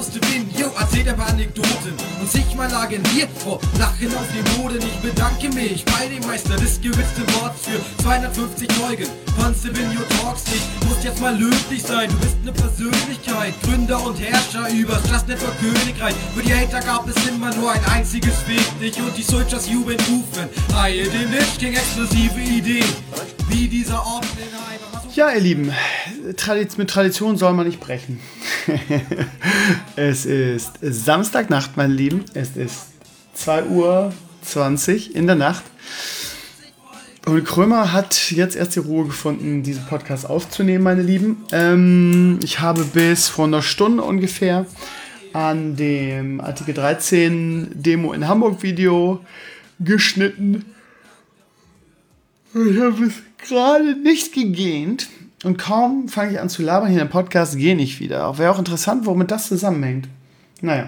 musste finden. Yo, erzählt aber Anekdoten und zigmal lagen wir vor Lachen auf dem Boden. Ich bedanke mich bei dem Meister des gewitzten Worts für 250 Folgen von Stevenio Talks. Ich muss jetzt mal löblich sein, du bist eine Persönlichkeit, Gründer und Herrscher übers Just Network Königreich. Für die Hater gab es immer nur ein einziges Fick dich und die Soldiers jubeln rufen. Reihe dem Lich King exklusive Ideen, wie dieser Ort in Heimat. Ja, ihr Lieben, mit Tradition soll man nicht brechen. Es ist Samstagnacht, meine Lieben. Es ist 2:20 Uhr in der Nacht. Und Krömer hat jetzt erst die Ruhe gefunden, diesen Podcast aufzunehmen, meine Lieben. Ich habe bis vor einer Stunde ungefähr an dem Artikel 13 Demo in Hamburg Video geschnitten. Ich habe es gerade nicht gegähnt und kaum fange ich an zu labern hier im Podcast, gehe ich wieder. Auch wäre auch interessant, womit das zusammenhängt. Naja.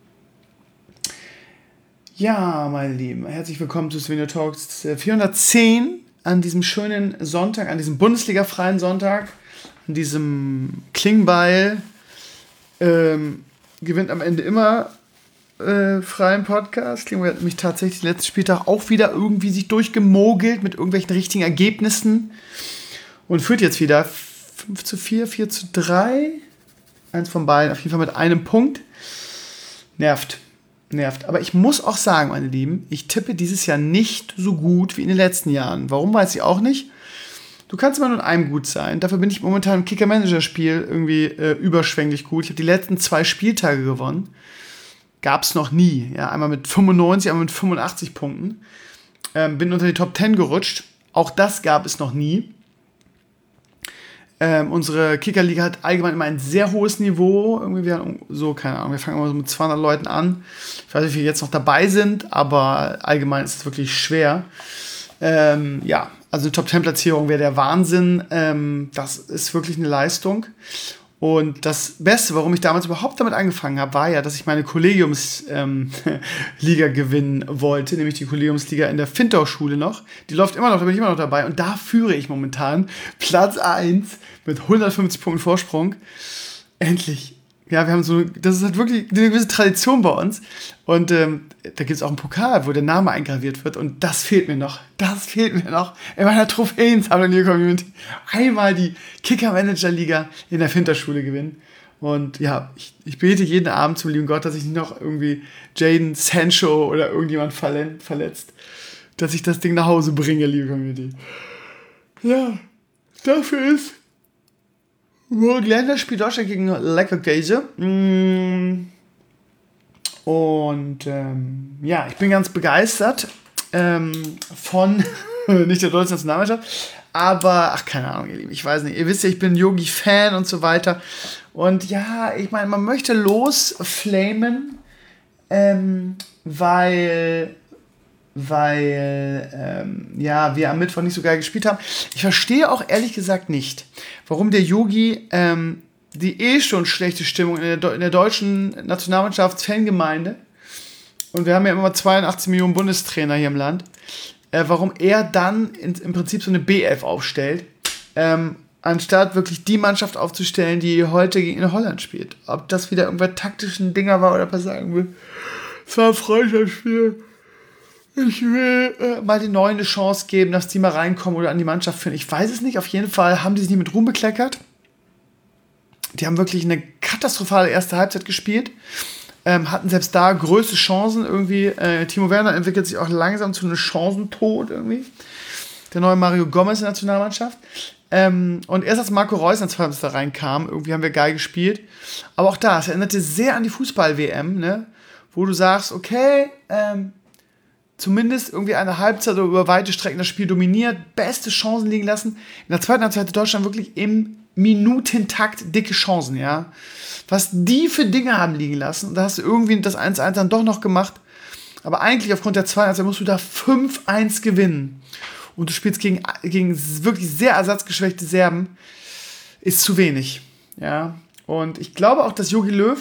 Ja, meine Lieben, herzlich willkommen zu Stevenio Talks 410 an diesem schönen Sonntag, an diesem Bundesliga-freien Sonntag, an diesem Klingbeil. Gewinnt am Ende immer freien Podcast. Klingbeil hat mich tatsächlich letzten Spieltag auch wieder irgendwie sich durchgemogelt mit irgendwelchen richtigen Ergebnissen und führt jetzt wieder 5:4, 4:3. Eins von beiden, auf jeden Fall mit einem Punkt. Nervt. Aber ich muss auch sagen, meine Lieben, ich tippe dieses Jahr nicht so gut wie in den letzten Jahren. Warum, weiß ich auch nicht. Du kannst immer nur in einem gut sein. Dafür bin ich momentan im Kicker-Manager-Spiel irgendwie überschwänglich gut. Ich habe die letzten 2 Spieltage gewonnen. Gab es noch nie. Ja, einmal mit 95, einmal mit 85 Punkten. Bin unter die Top 10 gerutscht. Auch das gab es noch nie. Unsere Kickerliga hat allgemein immer ein sehr hohes Niveau. Irgendwie wir haben so, keine Ahnung, wir fangen immer so mit 200 Leuten an. Ich weiß nicht, wie viele jetzt noch dabei sind, aber allgemein ist es wirklich schwer. Ja, also eine Top-10-Platzierung wäre der Wahnsinn. Das ist wirklich eine Leistung. Und das Beste, warum ich damals überhaupt damit angefangen habe, war ja, dass ich meine Kollegiumsliga gewinnen wollte, nämlich die Kollegiumsliga in der Fintau-Schule noch. Die läuft immer noch, da bin ich immer noch dabei. Und da führe ich momentan Platz 1 mit 150 Punkten Vorsprung. Endlich. Ja, wir haben so, das ist halt wirklich eine gewisse Tradition bei uns. Und da gibt es auch einen Pokal, wo der Name eingraviert wird. Und das fehlt mir noch. In meiner Trophäensammlung hier Community. Einmal die Kicker-Manager-Liga in der Finterschule gewinnen. Und ja, ich bete jeden Abend zum lieben Gott, dass ich nicht noch irgendwie Jadon Sancho oder irgendjemand verletzt. Dass ich das Ding nach Hause bringe, liebe Community. Ja, dafür ist morgen Länderspiel Deutschland gegen Leverkusen. Und ja, ich bin ganz begeistert von, nicht der deutschen Nationalmannschaft, aber, keine Ahnung, ihr Lieben, ich weiß nicht, ihr wisst ja, ich bin Yogi-Fan und so weiter. Und ja, ich meine, man möchte losflamen, weil ja, wir am Mittwoch nicht so geil gespielt haben. Ich verstehe auch ehrlich gesagt nicht, warum der Yogi die schon schlechte Stimmung in der deutschen Nationalmannschafts-Fangemeinde, und wir haben ja immer 82 Millionen Bundestrainer hier im Land, warum er dann im Prinzip so eine B11 aufstellt, anstatt wirklich die Mannschaft aufzustellen, die heute gegen Holland spielt. Ob das wieder irgendwelche taktischen Dinger war oder was sagen will. Es war ein Freundschaftsspiel. Ich will mal den Neuen eine Chance geben, dass die mal reinkommen oder an die Mannschaft finden. Ich weiß es nicht. Auf jeden Fall haben die sich nicht mit Ruhm bekleckert. Die haben wirklich eine katastrophale erste Halbzeit gespielt. Hatten selbst da größte Chancen irgendwie. Timo Werner entwickelt sich auch langsam zu einem Chancentod irgendwie. Der neue Mario Gomez in der Nationalmannschaft. Und erst als Marco Reus als da reinkam, irgendwie haben wir geil gespielt. Aber auch da, es erinnerte sehr an die Fußball-WM, ne? Wo du sagst, okay, zumindest irgendwie eine Halbzeit oder über weite Strecken das Spiel dominiert, beste Chancen liegen lassen. In der zweiten Halbzeit hatte Deutschland wirklich im Minutentakt dicke Chancen, ja. Was die für Dinge haben liegen lassen, und da hast du irgendwie das 1:1 dann doch noch gemacht. Aber eigentlich aufgrund der zweiten Halbzeit musst du da 5:1 gewinnen. Und du spielst gegen wirklich sehr ersatzgeschwächte Serben, ist zu wenig, ja. Und ich glaube auch, dass Jogi Löw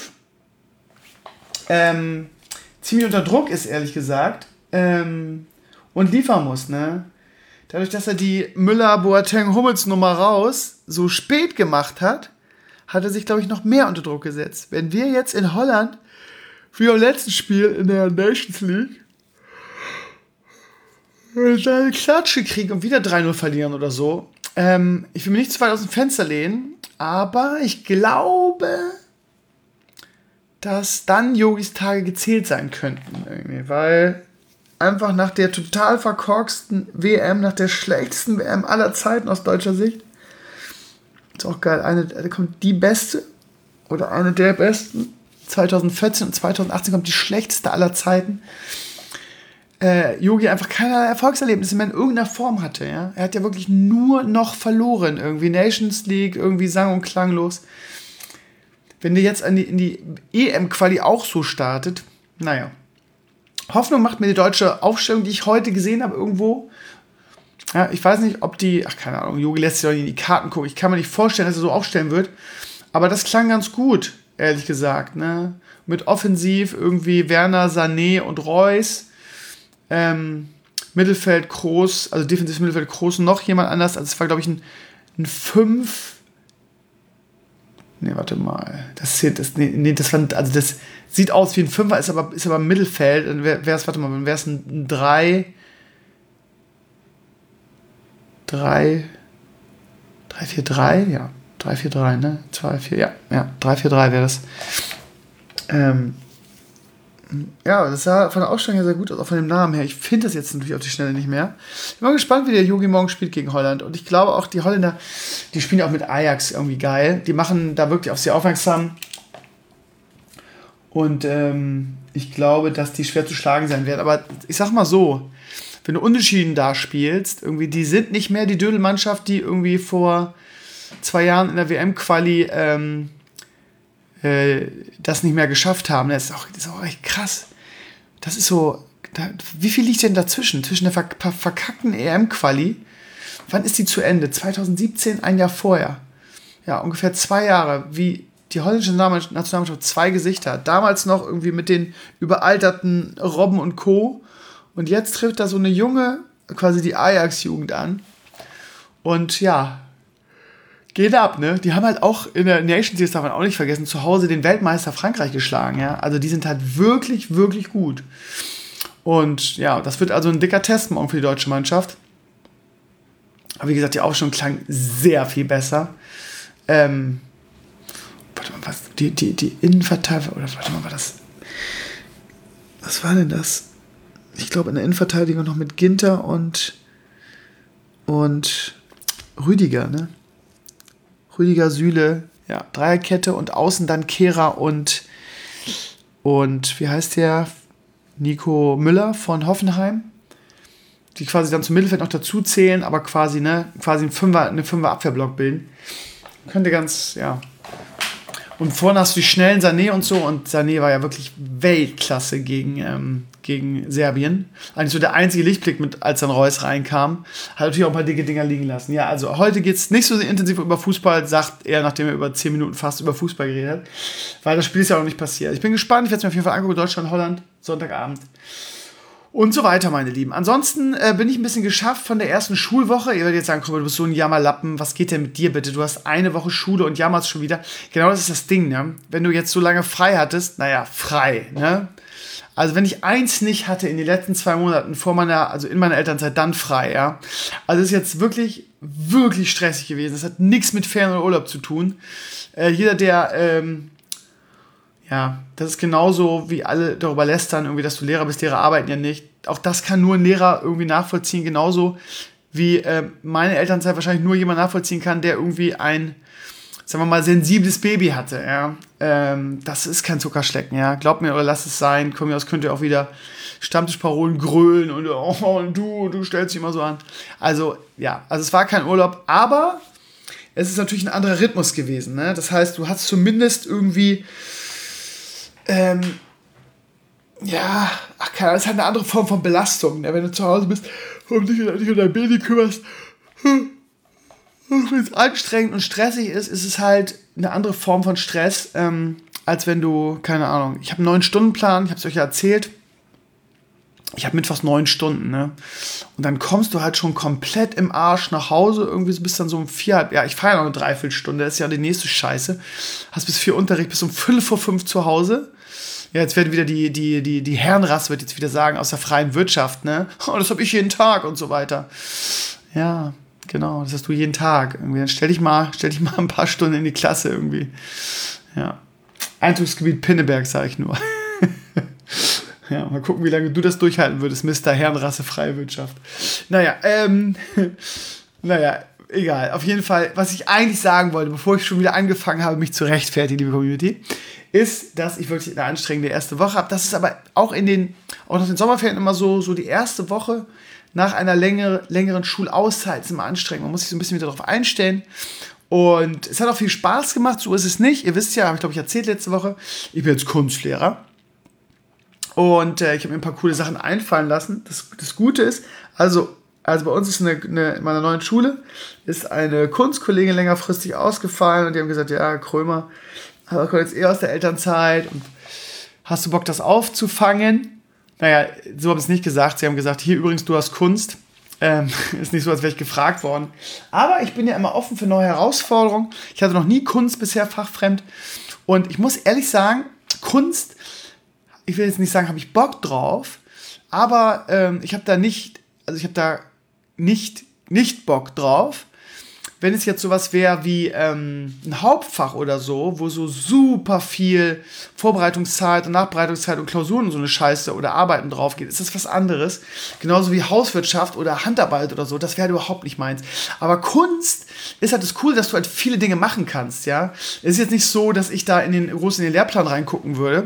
ziemlich unter Druck ist, ehrlich gesagt. Und liefern muss, ne? Dadurch, dass er die Müller-Boateng-Hummels-Nummer raus so spät gemacht hat, hat er sich, glaube ich, noch mehr unter Druck gesetzt. Wenn wir jetzt in Holland, wie im letzten Spiel in der Nations League, eine Klatsche kriegen und wieder 3-0 verlieren oder so, ich will mir nicht zu weit aus dem Fenster lehnen, aber ich glaube, dass dann Yogis Tage gezählt sein könnten. Irgendwie, weil einfach nach der total verkorksten WM, nach der schlechtesten WM aller Zeiten aus deutscher Sicht, ist auch geil, da kommt die beste oder eine der besten. 2014 und 2018 kommt die schlechteste aller Zeiten. Yogi einfach keinerlei Erfolgserlebnisse mehr in irgendeiner Form hatte. Ja? Er hat ja wirklich nur noch verloren. Irgendwie Nations League, irgendwie sang- und klanglos. Wenn der jetzt in die EM-Quali auch so startet, naja. Hoffnung macht mir die deutsche Aufstellung, die ich heute gesehen habe irgendwo. Ja, ich weiß nicht, ob die, keine Ahnung, Yogi lässt sich doch nicht in die Karten gucken. Ich kann mir nicht vorstellen, dass er so aufstellen wird. Aber das klang ganz gut, ehrlich gesagt. Ne? Mit offensiv irgendwie Werner, Sané und Reus. Mittelfeld Kroos, also defensives Mittelfeld Kroos und noch jemand anders. Also es war, glaube ich, ein 5. Ne, warte mal. Das sieht aus wie ein 5er, ist aber im Mittelfeld. Dann wäre es, warte mal, wäre es ein 3-4-3, ja. 3-4-3, ne? 2-4, ja, 3-4-3 wäre das. Ja, das sah von der Ausstellung her sehr gut aus, auch von dem Namen her. Ich finde das jetzt natürlich auf die Schnelle nicht mehr. Ich bin mal gespannt, wie der Yogi morgen spielt gegen Holland. Und ich glaube auch, die Holländer, die spielen auch mit Ajax irgendwie geil. Die machen da wirklich auf sie aufmerksam. Und ich glaube, dass die schwer zu schlagen sein werden. Aber ich sag mal so, wenn du unentschieden da spielst, irgendwie, die sind nicht mehr die Dödelmannschaft, die irgendwie vor 2 Jahren in der WM-Quali das nicht mehr geschafft haben. Das ist auch echt krass. Das ist so, wie viel liegt denn dazwischen? Zwischen der verkackten EM-Quali, wann ist die zu Ende? 2017, ein Jahr vorher. Ja, ungefähr 2 Jahre, wie die holländische Nationalmannschaft 2 Gesichter hat. Damals noch irgendwie mit den überalterten Robben und Co. Und jetzt trifft da so eine junge, quasi die Ajax-Jugend an. Und ja, geht ab, ne? Die haben halt auch in der Nations League, das darf man auch nicht vergessen, zu Hause den Weltmeister Frankreich geschlagen, ja? Also die sind halt wirklich, wirklich gut. Und ja, das wird also ein dicker Test morgen für die deutsche Mannschaft. Aber wie gesagt, die Aufstellung klang sehr viel besser. Warte mal, was? Die Innenverteidigung, oder warte mal, was war denn das? Ich glaube in der Innenverteidigung noch mit Ginter und Rüdiger, ne? Rüdiger, Süle, ja, Dreierkette und außen dann Kehrer und wie heißt der? Nico Müller von Hoffenheim, die quasi dann zum Mittelfeld noch dazu zählen, aber quasi eine Fünfer Abwehrblock bilden. Könnte ganz, ja. Und vorne hast du die schnellen Sané und so, und Sané war ja wirklich Weltklasse gegen Serbien. Eigentlich so der einzige Lichtblick, als dann Reus reinkam. Hat natürlich auch ein paar dicke Dinger liegen lassen. Ja, also heute geht es nicht so intensiv über Fußball, sagt er, nachdem er über 10 Minuten fast über Fußball geredet hat. Weil das Spiel ist ja auch noch nicht passiert. Ich bin gespannt, ich werde es mir auf jeden Fall angucken, Deutschland, Holland, Sonntagabend. Und so weiter, meine Lieben. Ansonsten bin ich ein bisschen geschafft von der ersten Schulwoche. Ihr werdet jetzt sagen, komm, du bist so ein Jammerlappen. Was geht denn mit dir bitte? Du hast eine Woche Schule und jammerst schon wieder. Genau das ist das Ding, ne? Wenn du jetzt so lange frei hattest, naja, frei, ne? Also wenn ich eins nicht hatte in den letzten 2 Monaten in meiner Elternzeit, dann frei, ja. Also es ist jetzt wirklich, wirklich stressig gewesen. Das hat nichts mit Ferien oder Urlaub zu tun. Jeder, der ja, das ist genauso, wie alle darüber lästern, irgendwie, dass du Lehrer bist. Lehrer arbeiten ja nicht. Auch das kann nur ein Lehrer irgendwie nachvollziehen, genauso wie meine Elternzeit wahrscheinlich nur jemand nachvollziehen kann, der irgendwie ein, sagen wir mal, sensibles Baby hatte. Ja? Das ist kein Zuckerschlecken. Ja? Glaubt mir oder lasst es sein. Von mir aus könnt ihr auch wieder Stammtischparolen grölen und du stellst dich immer so an. Also, ja, es war kein Urlaub, aber es ist natürlich ein anderer Rhythmus gewesen. Ne? Das heißt, du hast zumindest irgendwie ja, das ist halt eine andere Form von Belastung, ne? Wenn du zu Hause bist und dich um dein Baby kümmerst, wenn es anstrengend und stressig ist, ist es halt eine andere Form von Stress, als wenn du, keine Ahnung, ich habe einen 9-Stunden-Plan, ich habe es euch ja erzählt, ich habe mittwochs 9 Stunden, ne? Und dann kommst du halt schon komplett im Arsch nach Hause, irgendwie so bis dann so um 4, ja, ich fahre ja noch eine Dreiviertelstunde, das ist ja die nächste Scheiße. Hast bis 4 Unterricht, bis um 4:45 zu Hause. Ja, jetzt werden wieder die Herrenrasse, wird jetzt wieder sagen, aus der freien Wirtschaft, ne? Oh, das habe ich jeden Tag und so weiter. Ja, genau, das hast du jeden Tag. Irgendwie. Dann stell dich mal ein paar Stunden in die Klasse irgendwie. Ja. Einzugsgebiet Pinneberg, sage ich nur. Ja, mal gucken, wie lange du das durchhalten würdest, Mr. Herrenrasse freie Wirtschaft. Naja, egal. Auf jeden Fall, was ich eigentlich sagen wollte, bevor ich schon wieder angefangen habe, mich zu rechtfertigen, liebe Community, ist, dass ich wirklich eine anstrengende erste Woche habe. Das ist aber auch nach den Sommerferien immer so die erste Woche nach einer längeren Schulauszeit ist immer anstrengend. Man muss sich so ein bisschen wieder darauf einstellen. Und es hat auch viel Spaß gemacht, so ist es nicht. Ihr wisst ja, habe ich glaube ich erzählt letzte Woche, ich bin jetzt Kunstlehrer. Und ich habe mir ein paar coole Sachen einfallen lassen. Das Gute ist, also bei uns ist in meiner neuen Schule ist eine Kunstkollegin längerfristig ausgefallen und die haben gesagt, ja, Krömer, aber kommt jetzt aus der Elternzeit und hast du Bock, das aufzufangen? Naja, so haben sie es nicht gesagt. Sie haben gesagt, hier übrigens, du hast Kunst. Ist nicht so, als wäre ich gefragt worden. Aber ich bin ja immer offen für neue Herausforderungen. Ich hatte noch nie Kunst bisher fachfremd. Und ich muss ehrlich sagen, Kunst, ich will jetzt nicht sagen, habe ich Bock drauf, aber ich habe da nicht Bock drauf, wenn es jetzt sowas wäre wie ein Hauptfach oder so, wo so super viel Vorbereitungszeit und Nachbereitungszeit und Klausuren und so eine Scheiße oder Arbeiten drauf geht, ist das was anderes. Genauso wie Hauswirtschaft oder Handarbeit oder so, das wäre halt überhaupt nicht meins. Aber Kunst ist halt das Coole, dass du halt viele Dinge machen kannst, ja. Es ist jetzt nicht so, dass ich da groß in den Lehrplan reingucken würde.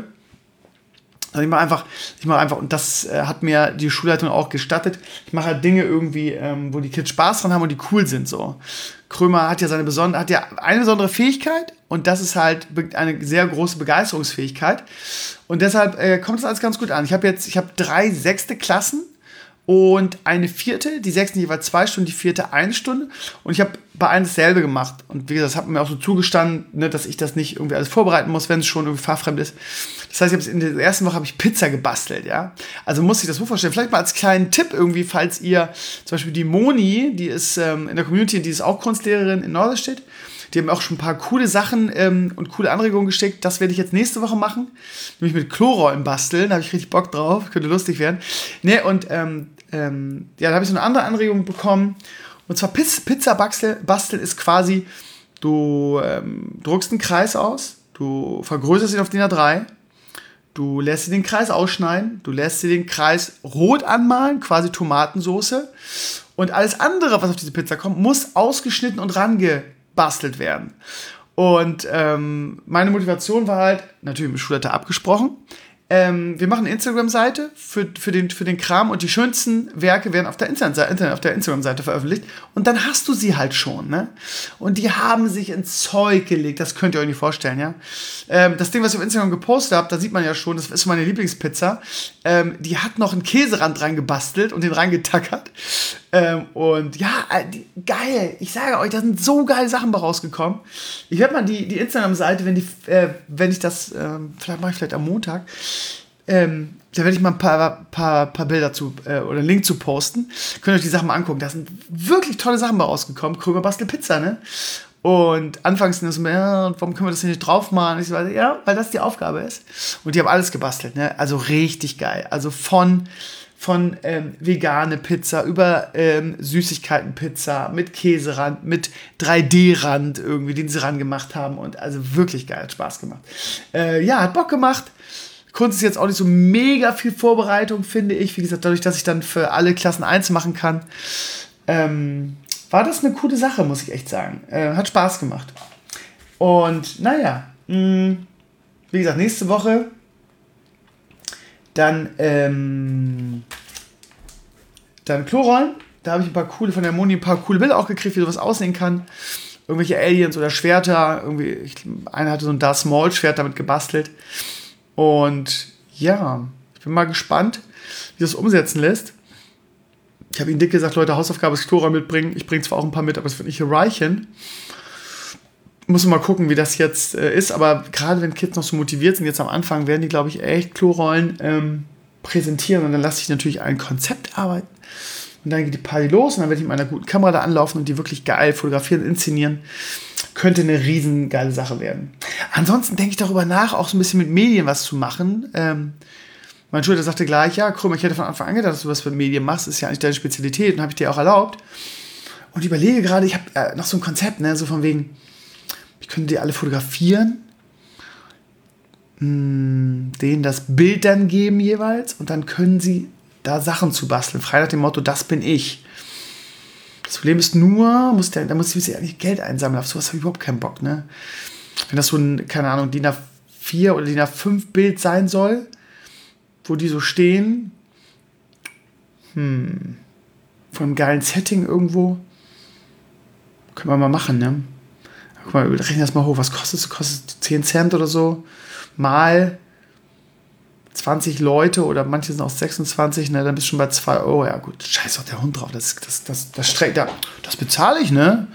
Ich mache einfach, und das hat mir die Schulleitung auch gestattet, ich mache halt Dinge irgendwie, wo die Kids Spaß dran haben und die cool sind, so. Krömer hat ja eine besondere Fähigkeit und das ist halt eine sehr große Begeisterungsfähigkeit und deshalb kommt das alles ganz gut an. Ich habe 3 6. Klassen und eine 4., die 6. jeweils 2 Stunden, die 4. 1 Stunde und ich habe bei allen dasselbe gemacht und wie gesagt, das hat mir auch so zugestanden, ne, dass ich das nicht irgendwie alles vorbereiten muss, wenn es schon irgendwie fachfremd ist. Das heißt, in der ersten Woche habe ich Pizza gebastelt, ja. Also muss ich das so vorstellen. Vielleicht mal als kleinen Tipp irgendwie, falls ihr zum Beispiel die Moni, die ist in der Community, die ist auch Kunstlehrerin in Norderstedt, die haben auch schon ein paar coole Sachen und coole Anregungen geschickt. Das werde ich jetzt nächste Woche machen. Nämlich mit Klorollen basteln. Da habe ich richtig Bock drauf. Könnte lustig werden. Ne, und da habe ich so eine andere Anregung bekommen. Und zwar Pizza basteln ist quasi, du druckst einen Kreis aus, du vergrößerst ihn auf DIN A3, du lässt dir den Kreis ausschneiden, du lässt dir den Kreis rot anmalen, quasi Tomatensoße. Und alles andere, was auf diese Pizza kommt, muss ausgeschnitten und rangebastelt werden. Und meine Motivation war halt, natürlich mit dem Schulleiter abgesprochen, wir machen eine Instagram-Seite für den Kram und die schönsten Werke werden auf der Instagram-Seite veröffentlicht und dann hast du sie halt schon, ne? Und die haben sich ins Zeug gelegt, das könnt ihr euch nicht vorstellen, ja? Das Ding, was ich auf Instagram gepostet habe, da sieht man ja schon, das ist meine Lieblingspizza, die hat noch einen Käserand dran gebastelt und den reingetackert und ja, geil, ich sage euch, da sind so geile Sachen bei rausgekommen. Ich werde mal die Instagram-Seite, wenn ich das, vielleicht mache ich vielleicht am Montag, da werde ich mal ein paar Bilder oder einen Link zu posten. Könnt ihr euch die Sachen mal angucken. Da sind wirklich tolle Sachen bei rausgekommen. Krömer bastel Pizza, ne? Und anfangs sind das so, ja, warum können wir das nicht draufmalen? Ich so, ja, weil das die Aufgabe ist. Und die haben alles gebastelt, ne? Also richtig geil. Also von vegane Pizza über Süßigkeiten-Pizza mit Käserand, mit 3D-Rand irgendwie, den sie ran gemacht haben. Und also wirklich geil, hat Spaß gemacht. Hat Bock gemacht. Kunst ist jetzt auch nicht so mega viel Vorbereitung, finde ich. Wie gesagt, dadurch, dass ich dann für alle Klassen 1 machen kann, war das eine coole Sache, muss ich echt sagen. Hat Spaß gemacht. Und naja, wie gesagt, nächste Woche dann Klorollen. Da habe ich von der Moni ein paar coole Bilder auch gekriegt, wie sowas aussehen kann. Irgendwelche Aliens oder Schwerter. Einer hatte so ein Darth Maul Schwert damit gebastelt. Und ja, ich bin mal gespannt, wie das umsetzen lässt. Ich habe ihnen dick gesagt, Leute, Hausaufgabe ist Klorollen mitbringen. Ich bringe zwar auch ein paar mit, aber es wird nicht reichen. Muss mal gucken, wie das jetzt ist. Aber gerade wenn Kids noch so motiviert sind, jetzt am Anfang, werden die, glaube ich, echt Klorollen präsentieren und dann lasse ich natürlich ein Konzept arbeiten. Und dann geht die Party los und dann werde ich mit einer guten Kamera da anlaufen und die wirklich geil fotografieren, inszenieren. Könnte eine riesen geile Sache werden. Ansonsten denke ich darüber nach, auch so ein bisschen mit Medien was zu machen. Mein Schulter sagte gleich, ja, Krümmer, ich hätte von Anfang an gedacht, dass du was mit Medien machst. Das ist ja eigentlich deine Spezialität und habe ich dir auch erlaubt. Und ich überlege gerade, ich habe noch so ein Konzept, ne, so von wegen, ich könnte die alle fotografieren, denen das Bild dann geben jeweils und dann können sie da Sachen zu basteln, frei nach dem Motto, das bin ich. Das Problem ist nur, da muss ich eigentlich Geld einsammeln, auf sowas habe ich überhaupt keinen Bock, ne? Wenn das so ein, keine Ahnung, DIN A4 oder DIN A5 Bild sein soll, wo die so stehen, von einem geilen Setting irgendwo, können wir mal machen, ne? Guck mal, rechnen das mal hoch. Was kostet es? Kostet 10 Cent oder so? Mal 20 Leute oder manche sind auch 26, ne? Dann bist du schon bei 2 Euro. Ja gut, scheiß doch der Hund drauf. Das bezahle ich, ne?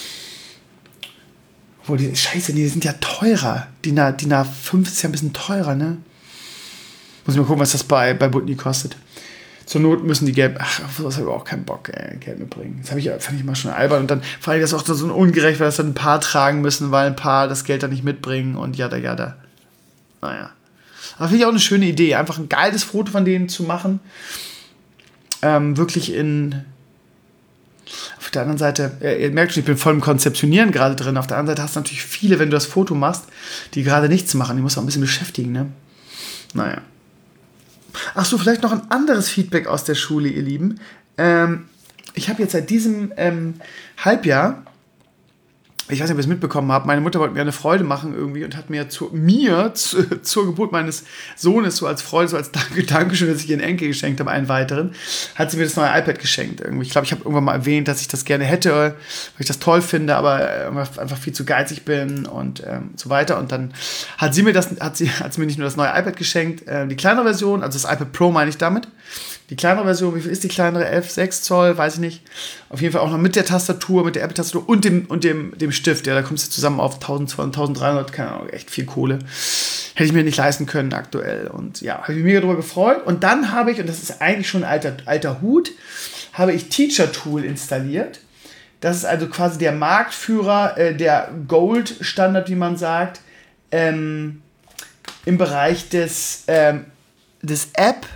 Obwohl, die sind ja teurer. DIN A5 ist ja ein bisschen teurer, ne? Muss ich mal gucken, was das bei Butni kostet. Zur Not müssen die Geld... Ach, auf sowas habe ich auch keinen Bock, Geld mitbringen. Das fand ich immer schon albern. Und dann fand ich das auch so ungerecht, weil das dann ein paar tragen müssen, weil ein paar das Geld dann nicht mitbringen und jada. Naja. Aber finde ich auch eine schöne Idee, einfach ein geiles Foto von denen zu machen. Wirklich auf der anderen Seite, ihr merkt schon, ich bin voll im Konzeptionieren gerade drin. Auf der anderen Seite hast du natürlich viele, wenn du das Foto machst, die gerade nichts machen. Die musst du auch ein bisschen beschäftigen, ne? Naja. Ach so, vielleicht noch ein anderes Feedback aus der Schule, ihr Lieben. Ich habe jetzt seit diesem Halbjahr, ich weiß nicht, ob ihr es mitbekommen habt, meine Mutter wollte mir eine Freude machen irgendwie und hat mir zur Geburt meines Sohnes, so als Freude, so als Dankeschön, dass ich ihr einen Enkel geschenkt habe, einen weiteren, hat sie mir das neue iPad geschenkt irgendwie. Ich glaube, ich habe irgendwann mal erwähnt, dass ich das gerne hätte, weil ich das toll finde, aber einfach viel zu geizig bin und so weiter. Und dann hat sie mir nicht nur das neue iPad geschenkt, die kleinere Version, also das iPad Pro meine ich damit. Die kleinere Version, wie viel ist die kleinere? 11,6 Zoll, weiß ich nicht. Auf jeden Fall auch noch mit der Tastatur, mit der Apple-Tastatur und dem Stift. Ja, da kommst du zusammen auf 1200, 1300, keine Ahnung, echt viel Kohle. Hätte ich mir nicht leisten können aktuell. Und ja, habe ich mich mega darüber gefreut. Und dann habe ich, und das ist eigentlich schon ein alter Hut, habe ich Teacher Tool installiert. Das ist also quasi der Marktführer, der Gold-Standard, wie man sagt, im Bereich des App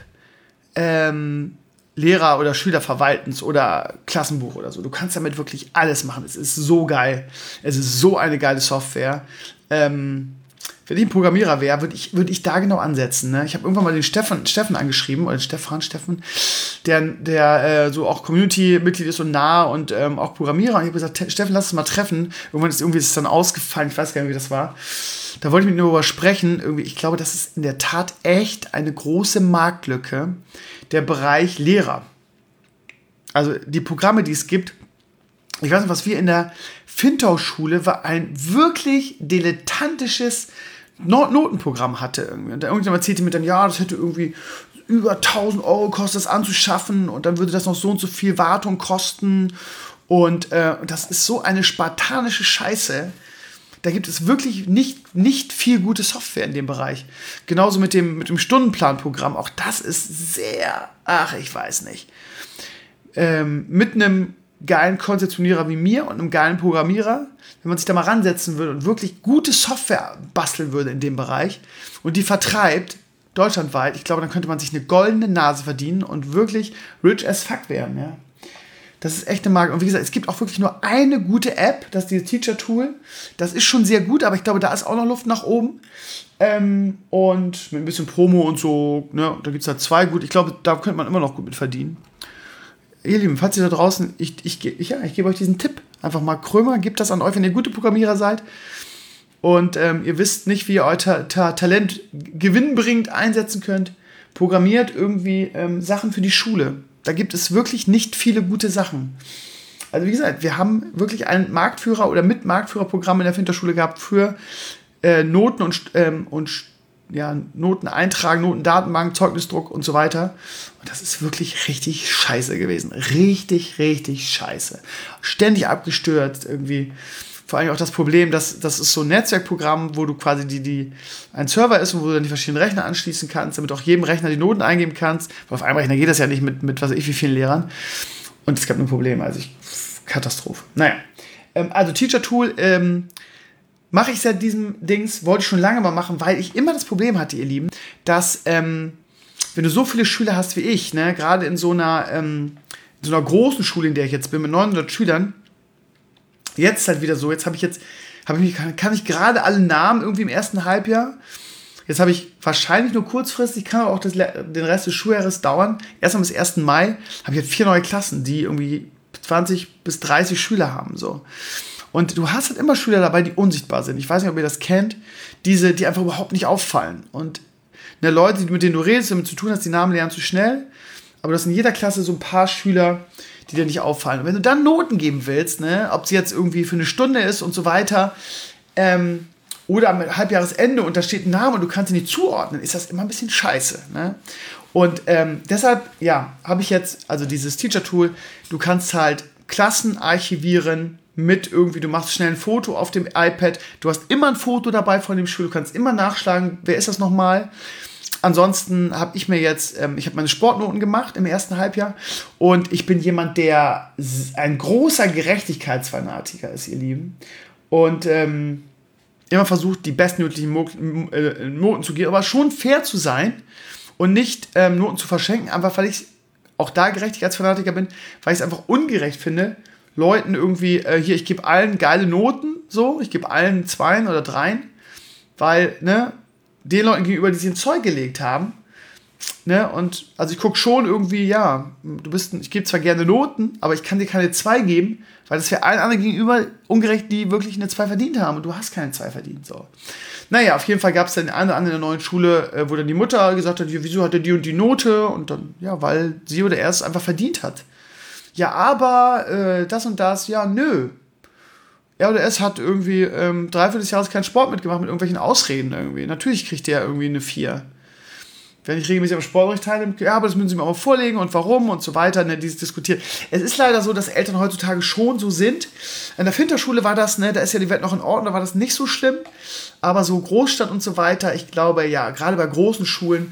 Lehrer- oder Schülerverwaltens oder Klassenbuch oder so. Du kannst damit wirklich alles machen. Es ist so geil. Es ist so eine geile Software. Wenn ich ein Programmierer wäre, würde ich da genau ansetzen. Ne? Ich habe irgendwann mal den Steffen angeschrieben, oder Steffen, der so auch Community-Mitglied ist und nah und auch Programmierer. Und ich habe gesagt, Steffen, lass uns mal treffen. Irgendwann ist es dann ausgefallen. Ich weiß gar nicht, wie das war. Da wollte ich mit ihm darüber sprechen. Irgendwie, ich glaube, das ist in der Tat echt eine große Marktlücke, der Bereich Lehrer. Also die Programme, die es gibt. Ich weiß nicht, was wir in der Fintau-Schule war ein wirklich dilettantisches Notenprogramm hatte. Irgendwie. Und irgendjemand erzählte mir dann, ja, das hätte irgendwie über 1000 Euro gekostet, das anzuschaffen. Und dann würde das noch so und so viel Wartung kosten. Und das ist so eine spartanische Scheiße. Da gibt es wirklich nicht viel gute Software in dem Bereich. Genauso mit dem Stundenplanprogramm. Auch das ist sehr, ich weiß nicht. Mit einem geilen Konzeptionierer wie mir und einem geilen Programmierer, wenn man sich da mal ransetzen würde und wirklich gute Software basteln würde in dem Bereich und die vertreibt, deutschlandweit, ich glaube, dann könnte man sich eine goldene Nase verdienen und wirklich rich as fuck werden, ja. Das ist echt eine Marke. Und wie gesagt, es gibt auch wirklich nur eine gute App, das ist dieses Teacher-Tool. Das ist schon sehr gut, aber ich glaube, da ist auch noch Luft nach oben. Und mit ein bisschen Promo und so, ne, da gibt es halt 2 gut. Ich glaube, da könnte man immer noch gut mit verdienen. Ihr Lieben, falls ihr da draußen, ich gebe euch diesen Tipp. Einfach mal Krömer, gebt das an euch, wenn ihr gute Programmierer seid. Und ihr wisst nicht, wie ihr euer Talent gewinnbringend einsetzen könnt. Programmiert irgendwie Sachen für die Schule. Da gibt es wirklich nicht viele gute Sachen. Also wie gesagt, wir haben wirklich ein Marktführer- oder Mitmarktführerprogramm in der Finterschule gehabt für Noten und Noten eintragen, Notendatenbank, Zeugnisdruck und so weiter. Und das ist wirklich richtig scheiße gewesen. Richtig, richtig scheiße. Ständig abgestürzt irgendwie. vor allem auch das Problem, dass das ist so ein Netzwerkprogramm, wo du quasi ein Server ist, wo du dann die verschiedenen Rechner anschließen kannst, damit auch jedem Rechner die Noten eingeben kannst. Weil auf einem Rechner geht das ja nicht mit was weiß ich wie vielen Lehrern. Und es gab nur Probleme, also Katastrophe. Naja, also Teacher Tool mache ich seit diesem Dings, wollte ich schon lange mal machen, weil ich immer das Problem hatte, ihr Lieben, dass wenn du so viele Schüler hast wie ich, ne, gerade in so einer großen Schule, in der ich jetzt bin, mit 900 Schülern, jetzt halt wieder so, kann ich gerade alle Namen irgendwie im ersten Halbjahr. Jetzt habe ich wahrscheinlich nur kurzfristig, kann aber auch den Rest des Schuljahres dauern. Erst am 1. Mai habe ich jetzt 4 neue Klassen, die irgendwie 20 bis 30 Schüler haben, so. Und du hast halt immer Schüler dabei, die unsichtbar sind. Ich weiß nicht, ob ihr das kennt, die einfach überhaupt nicht auffallen. Und Leute, mit denen du redest, damit zu tun hast, die Namen lernen zu schnell. Aber das sind in jeder Klasse so ein paar Schüler, die dir nicht auffallen. Und wenn du dann Noten geben willst, ne, ob sie jetzt irgendwie für eine Stunde ist und so weiter, oder am Halbjahresende und da steht ein Name und du kannst ihn nicht zuordnen, ist das immer ein bisschen scheiße. Ne? Und deshalb, ja, habe ich jetzt, also dieses Teacher-Tool, du kannst halt Klassen archivieren mit irgendwie, du machst schnell ein Foto auf dem iPad, du hast immer ein Foto dabei von dem Schüler, du kannst immer nachschlagen, wer ist das nochmal? Ansonsten habe ich mir jetzt, ich habe meine Sportnoten gemacht im ersten Halbjahr und ich bin jemand, der ein großer Gerechtigkeitsfanatiker ist, ihr Lieben. Und immer versucht, die bestmöglichen Noten zu geben, aber schon fair zu sein und nicht Noten zu verschenken, einfach weil ich auch da Gerechtigkeitsfanatiker bin, weil ich es einfach ungerecht finde, Leuten irgendwie, ich gebe allen geile Noten, so, ich gebe allen 2 oder 3, weil, ne, den Leuten gegenüber, die sich ins Zeug gelegt haben, ne, und, also ich gucke schon irgendwie, ja, ich gebe zwar gerne Noten, aber ich kann dir keine 2 geben, weil das wäre allen anderen gegenüber ungerecht, die wirklich eine 2 verdient haben und du hast keine 2 verdient, so. Naja, auf jeden Fall gab es dann eine oder andere in der neuen Schule, wo dann die Mutter gesagt hat, wieso hat er die und die Note? Und dann, ja, weil sie oder er es einfach verdient hat. Ja, aber das und das, ja, nö. Er oder es hat irgendwie 3/4 des Jahres keinen Sport mitgemacht mit irgendwelchen Ausreden irgendwie. Natürlich kriegt der irgendwie eine 4. Wenn ich regelmäßig am Sportunterricht teilnehme, ja, aber das müssen sie mir auch mal vorlegen und warum und so weiter, ne, dieses diskutiert. Es ist leider so, dass Eltern heutzutage schon so sind. An der Finterschule war das, ne, da ist ja die Welt noch in Ordnung, da war das nicht so schlimm. Aber so Großstadt und so weiter, ich glaube, ja, gerade bei großen Schulen,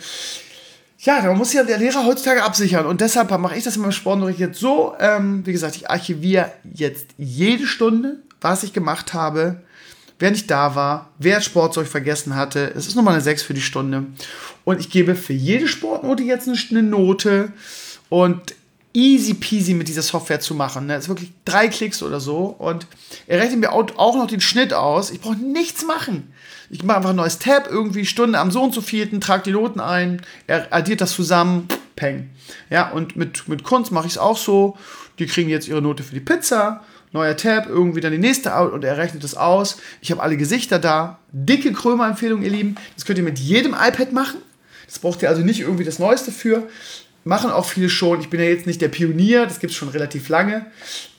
ja, da muss ja der Lehrer heutzutage absichern. Und deshalb mache ich das in meinem Sportunterricht jetzt so, wie gesagt, ich archiviere jetzt jede Stunde, was ich gemacht habe, wer nicht da war, wer Sportzeug vergessen hatte. Es ist nochmal eine 6 für die Stunde. Und ich gebe für jede Sportnote jetzt eine Note. Und easy peasy mit dieser Software zu machen. Das ist wirklich 3 Klicks oder so. Und er rechnet mir auch noch den Schnitt aus. Ich brauche nichts machen. Ich mache einfach ein neues Tab, irgendwie Stunde am so und so vierten, trage die Noten ein, er addiert das zusammen, peng. Ja, und mit Kunst mache ich es auch so. Die kriegen jetzt ihre Note für die Pizza. Neuer Tab, irgendwie dann die nächste und er rechnet das aus. Ich habe alle Gesichter da. Dicke Krömer-Empfehlung, ihr Lieben. Das könnt ihr mit jedem iPad machen. Das braucht ihr also nicht irgendwie das Neueste für. Machen auch viele schon. Ich bin ja jetzt nicht der Pionier, das gibt es schon relativ lange.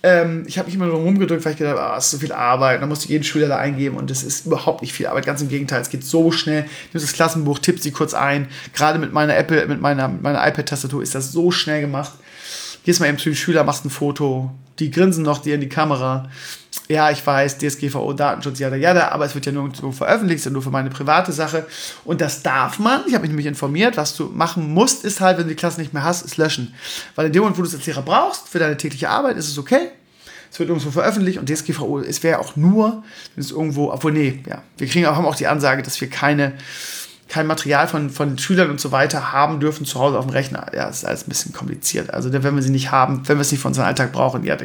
Ich habe mich immer nur rumgedrückt, weil ich gedacht habe, es ist so viel Arbeit. Dann musst du jeden Schüler da eingeben und das ist überhaupt nicht viel Arbeit. Ganz im Gegenteil, es geht so schnell. Du nimmst das Klassenbuch, tippst sie kurz ein. Gerade mit meiner iPad-Tastatur ist das so schnell gemacht. Gehst mal eben zu den Schülern, machst ein Foto. Die grinsen noch dir in die Kamera. Ja, ich weiß, DSGVO, Datenschutz, jada, aber es wird ja nirgendwo veröffentlicht, sondern nur für meine private Sache. Und das darf man. Ich habe mich nämlich informiert. Was du machen musst, ist halt, wenn du die Klasse nicht mehr hast, ist löschen. Weil in dem Moment, wo du es als Lehrer brauchst, für deine tägliche Arbeit, ist es okay. Es wird irgendwo veröffentlicht und DSGVO, es wäre auch nur, wenn es irgendwo, obwohl, nee, ja, haben auch die Ansage, dass wir kein Material von Schülern und so weiter haben dürfen zu Hause auf dem Rechner. Ja, das ist alles ein bisschen kompliziert. Also, wenn wir sie nicht haben, wenn wir es nicht für unseren Alltag brauchen, ja.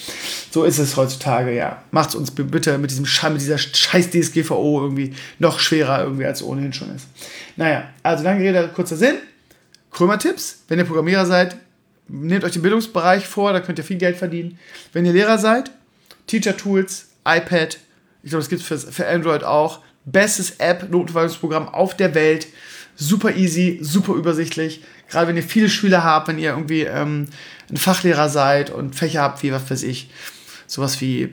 So ist es heutzutage, ja. Macht es uns bitte mit dieser scheiß DSGVO irgendwie noch schwerer irgendwie, als es ohnehin schon ist. Naja, also lange Rede, kurzer Sinn. Krömer-Tipps, wenn ihr Programmierer seid, nehmt euch den Bildungsbereich vor, da könnt ihr viel Geld verdienen. Wenn ihr Lehrer seid, Teacher-Tools, iPad, ich glaube, das gibt es für Android auch. Bestes App-Notenverwaltungsprogramm auf der Welt. Super easy, super übersichtlich. Gerade wenn ihr viele Schüler habt, wenn ihr irgendwie ein Fachlehrer seid und Fächer habt wie, was weiß ich, sowas wie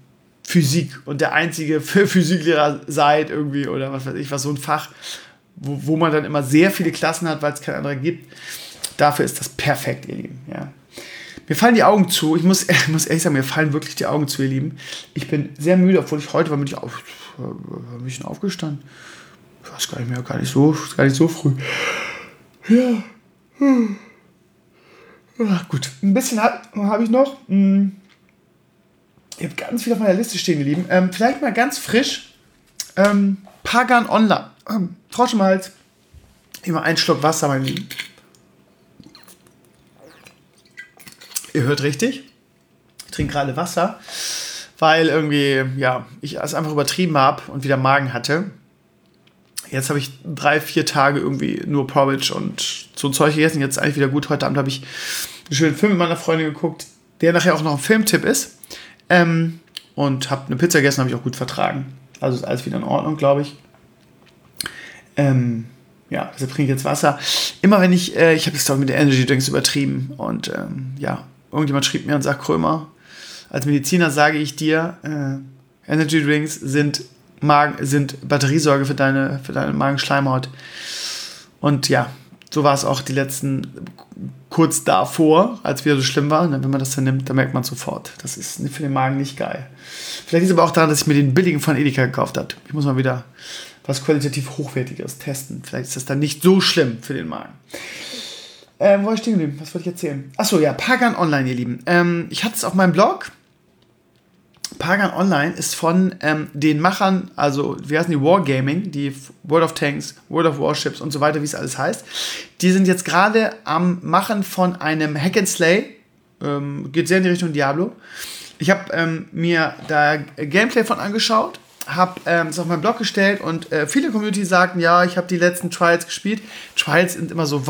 Physik und der einzige Physiklehrer seid irgendwie oder was weiß ich, was so ein Fach, wo man dann immer sehr viele Klassen hat, weil es kein anderer gibt. Dafür ist das perfekt, ihr Lieben. Ja. Mir fallen die Augen zu. Ich muss ehrlich sagen, mir fallen wirklich die Augen zu, ihr Lieben. Ich bin sehr müde, obwohl ich heute war ein bisschen aufgestanden. Ich weiß gar nicht mehr, gar nicht so früh. Ja. Gut, ein bisschen hab ich noch. Ich habe ganz viel auf meiner Liste stehen, ihr Lieben. Vielleicht mal ganz frisch. Pagan Online. Frosch im Hals. Immer einen Schluck Wasser, mein Lieben. Ihr hört richtig. Ich trinke gerade Wasser, weil irgendwie, ja, ich es einfach übertrieben habe und wieder Magen hatte. Jetzt habe ich 3-4 Tage irgendwie nur Porridge und so Zeug gegessen. Jetzt ist eigentlich wieder gut. Heute Abend habe ich einen schönen Film mit meiner Freundin geguckt, der nachher auch noch ein Filmtipp ist. Und habe eine Pizza gegessen, habe ich auch gut vertragen. Also ist alles wieder in Ordnung, glaube ich. Ja, deshalb trinke ich jetzt Wasser. Immer wenn ich habe das doch mit den Energy Drinks übertrieben. Und irgendjemand schrieb mir und sagt, Krömer, als Mediziner sage ich dir, Energy Drinks sind Batteriesorge für deine Magenschleimhaut. Und ja, so war es auch die letzten, kurz davor, als es wieder so schlimm war. Und wenn man das dann nimmt, dann merkt man sofort. Das ist für den Magen nicht geil. Vielleicht ist es aber auch daran, dass ich mir den billigen von Edeka gekauft habe. Ich muss mal wieder was qualitativ Hochwertiges testen. Vielleicht ist das dann nicht so schlimm für den Magen. Wo war ich stehen geblieben? Was wollte ich erzählen? Achso, ja, Pagan Online, ihr Lieben. Ich hatte es auf meinem Blog. Pagan Online ist von den Machern, also wie heißen die, Wargaming, die World of Tanks, World of Warships und so weiter, wie es alles heißt. Die sind jetzt gerade am Machen von einem Hack and Slay. Geht sehr in die Richtung Diablo. Ich habe mir da Gameplay von angeschaut, habe es auf meinen Blog gestellt und viele Community sagten, ja, ich habe die letzten Trials gespielt. Trials sind immer so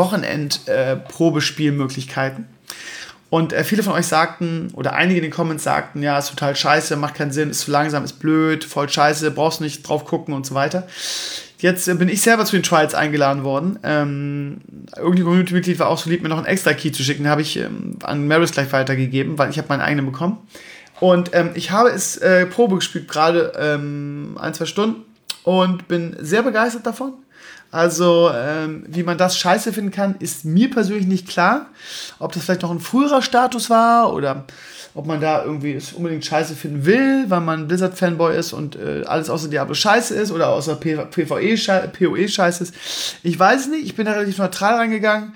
Wochenend-Probespielmöglichkeiten. Und viele von euch sagten, oder einige in den Comments sagten, ja, ist total scheiße, macht keinen Sinn, ist zu langsam, ist blöd, voll scheiße, brauchst nicht drauf gucken und so weiter. Jetzt bin ich selber zu den Trials eingeladen worden. Irgendein Community-Mitglied war auch so lieb, mir noch einen extra Key zu schicken. Den habe ich an Maris gleich weitergegeben, weil ich habe meinen eigenen bekommen. Und ich habe es Probe gespielt, gerade 1-2 Stunden und bin sehr begeistert davon. Also, wie man das scheiße finden kann, ist mir persönlich nicht klar. Ob das vielleicht noch ein früherer Status war oder ob man da irgendwie es unbedingt scheiße finden will, weil man Blizzard-Fanboy ist und alles außer Diablo scheiße ist oder außer PoE scheiße ist. Ich weiß es nicht, ich bin da relativ neutral reingegangen.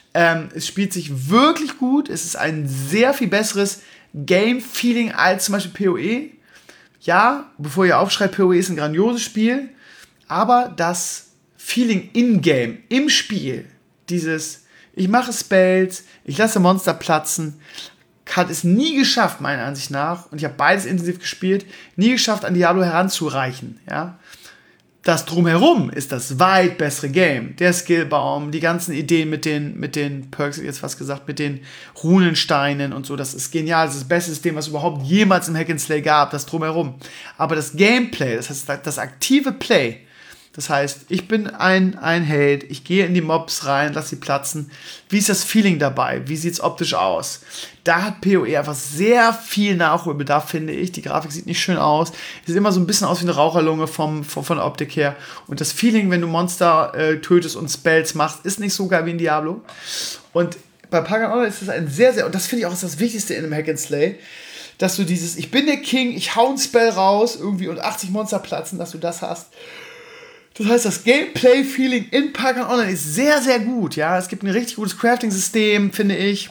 Es spielt sich wirklich gut. Es ist ein sehr viel besseres Game-Feeling als zum Beispiel PoE. Ja, bevor ihr aufschreibt, PoE ist ein grandioses Spiel, aber das Feeling in-game, im Spiel, dieses, ich mache Spells, ich lasse Monster platzen, hat es nie geschafft, meiner Ansicht nach, und ich habe beides intensiv gespielt, nie geschafft, an Diablo heranzureichen, ja. Das Drumherum ist das weit bessere Game. Der Skillbaum, die ganzen Ideen mit den Perks, jetzt fast gesagt, mit den Runensteinen und so, das ist genial. Das ist das beste System, was es überhaupt jemals im Hack and Slay gab, das Drumherum. Aber das Gameplay, das heißt, das aktive Play, das heißt, ich bin ein Held, ich gehe in die Mobs rein, lass sie platzen. Wie ist das Feeling dabei? Wie sieht es optisch aus? Da hat PoE einfach sehr viel Nachholbedarf, finde ich. Die Grafik sieht nicht schön aus. Sieht immer so ein bisschen aus wie eine Raucherlunge von der Optik her. Und das Feeling, wenn du Monster tötest und Spells machst, ist nicht so geil wie in Diablo. Und bei Pagan Online ist das ein sehr, sehr, und das finde ich auch ist das Wichtigste in einem Hack and Slay, dass du dieses, ich bin der King, ich hau ein Spell raus irgendwie und 80 Monster platzen, dass du das hast. Das heißt, das Gameplay-Feeling in Pagan Online ist sehr, sehr gut. Ja? Es gibt ein richtig gutes Crafting-System, finde ich.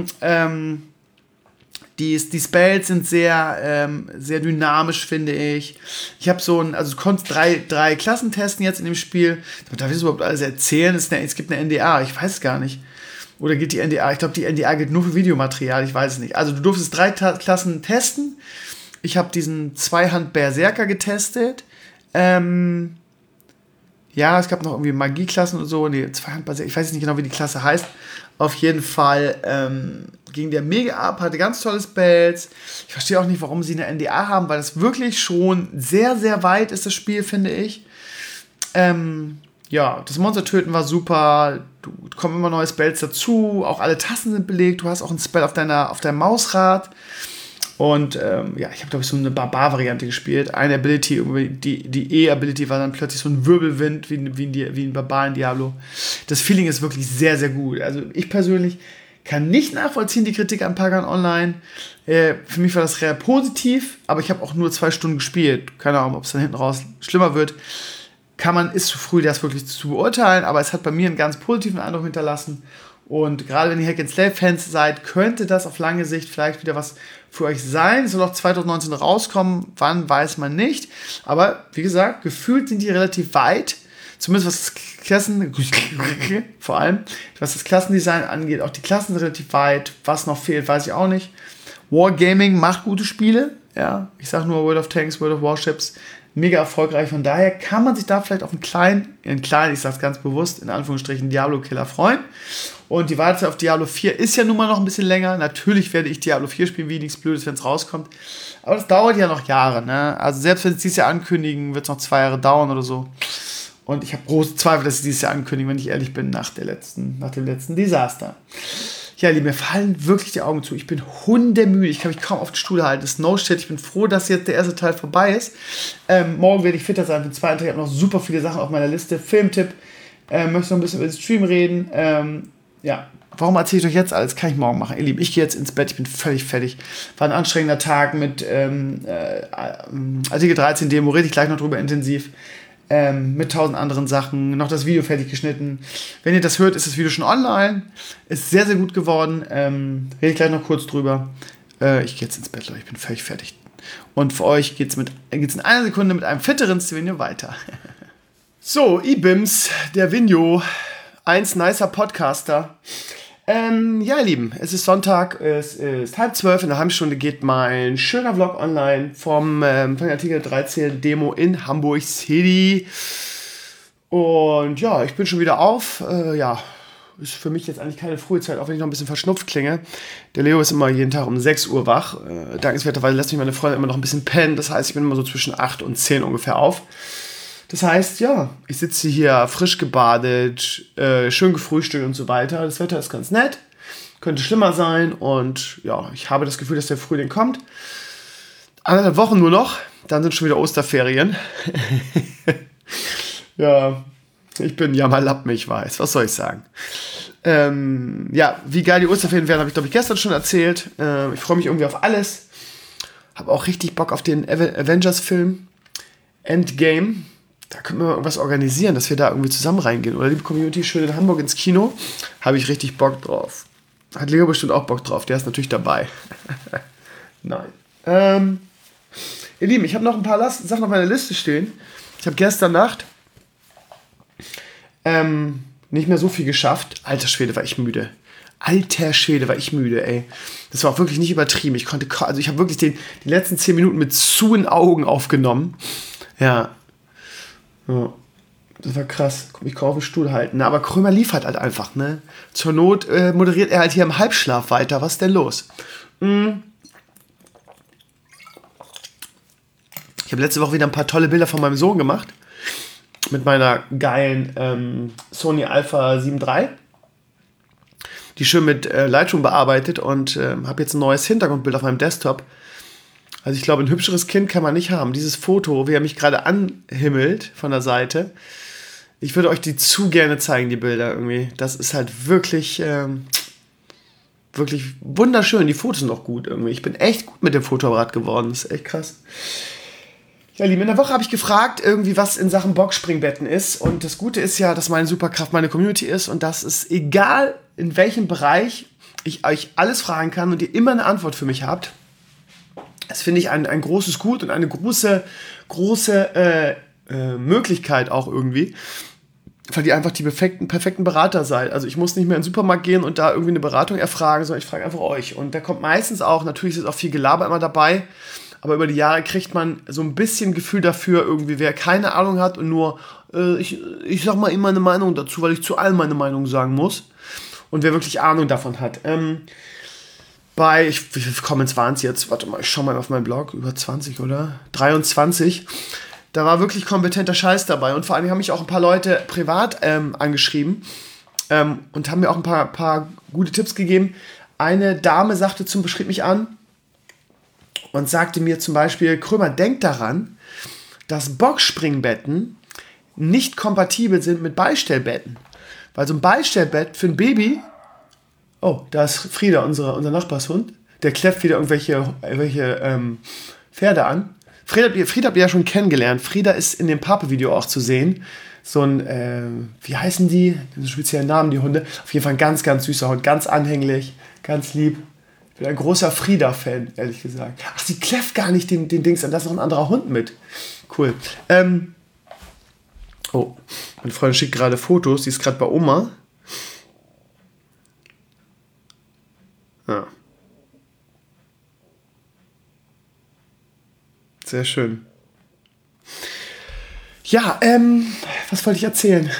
Die Spells sind sehr, sehr dynamisch, finde ich. Ich habe also du konntest drei Klassen testen jetzt in dem Spiel. Darf ich das überhaupt alles erzählen? Es gibt eine NDA, ich weiß es gar nicht. Oder gilt die NDA? Ich glaube, die NDA gilt nur für Videomaterial, ich weiß es nicht. Also du durftest 3 Klassen testen. Ich habe diesen Zweihand-Berserker getestet. Ja, es gab noch irgendwie Magieklassen und so. Nee, Zweihand-Berserker, ich weiß nicht genau, wie die Klasse heißt. Auf jeden Fall ging der mega ab, hatte ganz tolle Spells. Ich verstehe auch nicht, warum sie eine NDA haben, weil das wirklich schon sehr, sehr weit ist, das Spiel, finde ich. Ja, das Monster-Töten war super. Du kommen immer neue Spells dazu. Auch alle Tasten sind belegt. Du hast auch ein Spell auf deinem Mausrad. Und ja, ich habe, glaube ich, so eine Barbar-Variante gespielt. Eine Ability, die E-Ability war dann plötzlich so ein Wirbelwind, wie ein Barbar in Diablo. Das Feeling ist wirklich sehr, sehr gut. Also ich persönlich kann nicht nachvollziehen, die Kritik an Pagan Online. Für mich war das sehr positiv, aber ich habe auch nur 2 Stunden gespielt. Keine Ahnung, ob es dann hinten raus schlimmer wird. Ist zu früh, das wirklich zu beurteilen, aber es hat bei mir einen ganz positiven Eindruck hinterlassen. Und gerade wenn ihr Hack-and-Slay-Fans seid, könnte das auf lange Sicht vielleicht wieder was für euch sein. Es soll auch 2019 rauskommen, wann weiß man nicht. Aber wie gesagt, gefühlt sind die relativ weit. Zumindest was das Klassendesign angeht. Auch die Klassen sind relativ weit. Was noch fehlt, weiß ich auch nicht. Wargaming macht gute Spiele. Ja, ich sage nur World of Tanks, World of Warships. Mega erfolgreich. Von daher kann man sich da vielleicht auf ich sage es ganz bewusst, in Anführungsstrichen, Diablo-Killer freuen. Und die Wartezeit auf Diablo 4 ist ja nun mal noch ein bisschen länger. Natürlich werde ich Diablo 4 spielen, wie nichts Blödes, wenn es rauskommt. Aber das dauert ja noch Jahre. Ne? Also selbst wenn sie es dieses Jahr ankündigen, wird es noch 2 Jahre dauern oder so. Und ich habe große Zweifel, dass sie dieses Jahr ankündigen, wenn ich ehrlich bin, nach dem letzten Desaster. Ja, Lieben, mir fallen wirklich die Augen zu. Ich bin hundemüde. Ich kann mich kaum auf den Stuhl halten. Das ist no shit. Ich bin froh, dass jetzt der erste Teil vorbei ist. Morgen werde ich fitter sein für den zweiten Teil. Ich habe noch super viele Sachen auf meiner Liste. Filmtipp. Möchte noch ein bisschen über den Stream reden. Warum erzähle ich euch jetzt alles? Kann ich morgen machen. Ihr Lieben, ich gehe jetzt ins Bett. Ich bin völlig fertig. War ein anstrengender Tag mit Artikel 13 Demo. Rede ich gleich noch drüber intensiv. Mit 1000 anderen Sachen, noch das Video fertig geschnitten. Wenn ihr das hört, ist das Video schon online. Ist sehr, sehr gut geworden. Rede ich gleich noch kurz drüber. Ich gehe jetzt ins Bett, Leute. Ich bin völlig fertig. Und für euch geht's in einer Sekunde mit einem fitteren Stevenio weiter. So, Ibims, der Vinjo, eins nicer Podcaster. Ihr Lieben, es ist Sonntag, es ist 11:30, in einer halben Stunde geht mein schöner Vlog online von der Artikel 13 Demo in Hamburg City. Und ja, ich bin schon wieder auf. Ist für mich jetzt eigentlich keine frühe Zeit, auch wenn ich noch ein bisschen verschnupft klinge. Der Leo ist immer jeden Tag um 6 Uhr wach. Dankenswerterweise lässt mich meine Freundin immer noch ein bisschen pennen. Das heißt, ich bin immer so zwischen 8 und 10 ungefähr auf. Das heißt, ja, ich sitze hier frisch gebadet, schön gefrühstückt und so weiter. Das Wetter ist ganz nett, könnte schlimmer sein und ja, ich habe das Gefühl, dass der Frühling kommt. 1,5 Wochen nur noch, dann sind schon wieder Osterferien. Ja, ich bin Jammerlappen, ich weiß, was soll ich sagen. Wie geil die Osterferien werden, habe ich glaube ich gestern schon erzählt. Ich freue mich irgendwie auf alles. Habe auch richtig Bock auf den Avengers-Film Endgame. Da können wir irgendwas organisieren, dass wir da irgendwie zusammen reingehen. Oder liebe Community, schön in Hamburg ins Kino. Habe ich richtig Bock drauf. Hat Leo bestimmt auch Bock drauf. Der ist natürlich dabei. Nein. Ihr Lieben, ich habe noch ein paar Sachen auf meiner Liste stehen. Ich habe gestern Nacht nicht mehr so viel geschafft. Alter Schwede, war ich müde. Ey. Das war auch wirklich nicht übertrieben. Ich habe wirklich die letzten 10 Minuten mit zuen Augen aufgenommen. Ja, das war krass. Ich kann auf den Stuhl halten. Aber Krömer liefert halt einfach, ne? Zur Not moderiert er halt hier im Halbschlaf weiter. Was ist denn los? Ich habe letzte Woche wieder ein paar tolle Bilder von meinem Sohn gemacht. Mit meiner geilen Sony Alpha 7 III. Die schön mit Lightroom bearbeitet und habe jetzt ein neues Hintergrundbild auf meinem Desktop. Also ich glaube, ein hübscheres Kind kann man nicht haben. Dieses Foto, wie er mich gerade anhimmelt von der Seite. Ich würde euch die zu gerne zeigen, die Bilder irgendwie. Das ist halt wirklich, wirklich wunderschön. Die Fotos sind auch gut irgendwie. Ich bin echt gut mit dem Fotoapparat geworden. Das ist echt krass. Ja, Lieben, in der Woche habe ich gefragt, irgendwie was in Sachen Boxspringbetten ist. Und das Gute ist ja, dass meine Superkraft meine Community ist. Und dass es, egal in welchem Bereich, ich euch alles fragen kann und ihr immer eine Antwort für mich habt. Das finde ich ein großes Gut und eine große Möglichkeit auch irgendwie, weil ihr einfach die perfekten Berater seid. Also ich muss nicht mehr in den Supermarkt gehen und da irgendwie eine Beratung erfragen, sondern ich frage einfach euch. Und da kommt meistens auch, natürlich ist auch viel Gelaber immer dabei, aber über die Jahre kriegt man so ein bisschen Gefühl dafür, irgendwie, wer keine Ahnung hat und nur, ich sag mal immer eine Meinung dazu, weil ich zu allem meine Meinung sagen muss. Und wer wirklich Ahnung davon hat. Wie viele Comments waren es jetzt? Warte mal, ich schau mal auf meinen Blog. Über 20, oder? 23. Da war wirklich kompetenter Scheiß dabei. Und vor allem haben mich auch ein paar Leute privat angeschrieben und haben mir auch ein paar gute Tipps gegeben. Eine Dame schrieb mich an und sagte mir zum Beispiel, Krömer, denk daran, dass Boxspringbetten nicht kompatibel sind mit Beistellbetten. Weil so ein Beistellbett für ein Baby Oh, da ist Frieda, unser Nachbarshund. Der kläfft wieder irgendwelche Pferde an. Frieda habt ihr ja schon kennengelernt. Frieda ist in dem Pape-Video auch zu sehen. So ein, wie heißen die? So speziellen Namen, die Hunde. Auf jeden Fall ein ganz, ganz süßer Hund. Ganz anhänglich, ganz lieb. Ich bin ein großer Frieda-Fan, ehrlich gesagt. Ach, sie kläfft gar nicht den Dings an. Da ist noch ein anderer Hund mit. Cool. Oh, meine Freundin schickt gerade Fotos. Die ist gerade bei Oma. Ja. Sehr schön. Ja, was wollte ich erzählen?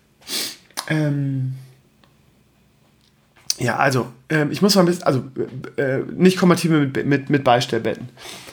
Ja, also, ich muss mal ein bisschen, also, nicht kompatibel mit Beistellbetten.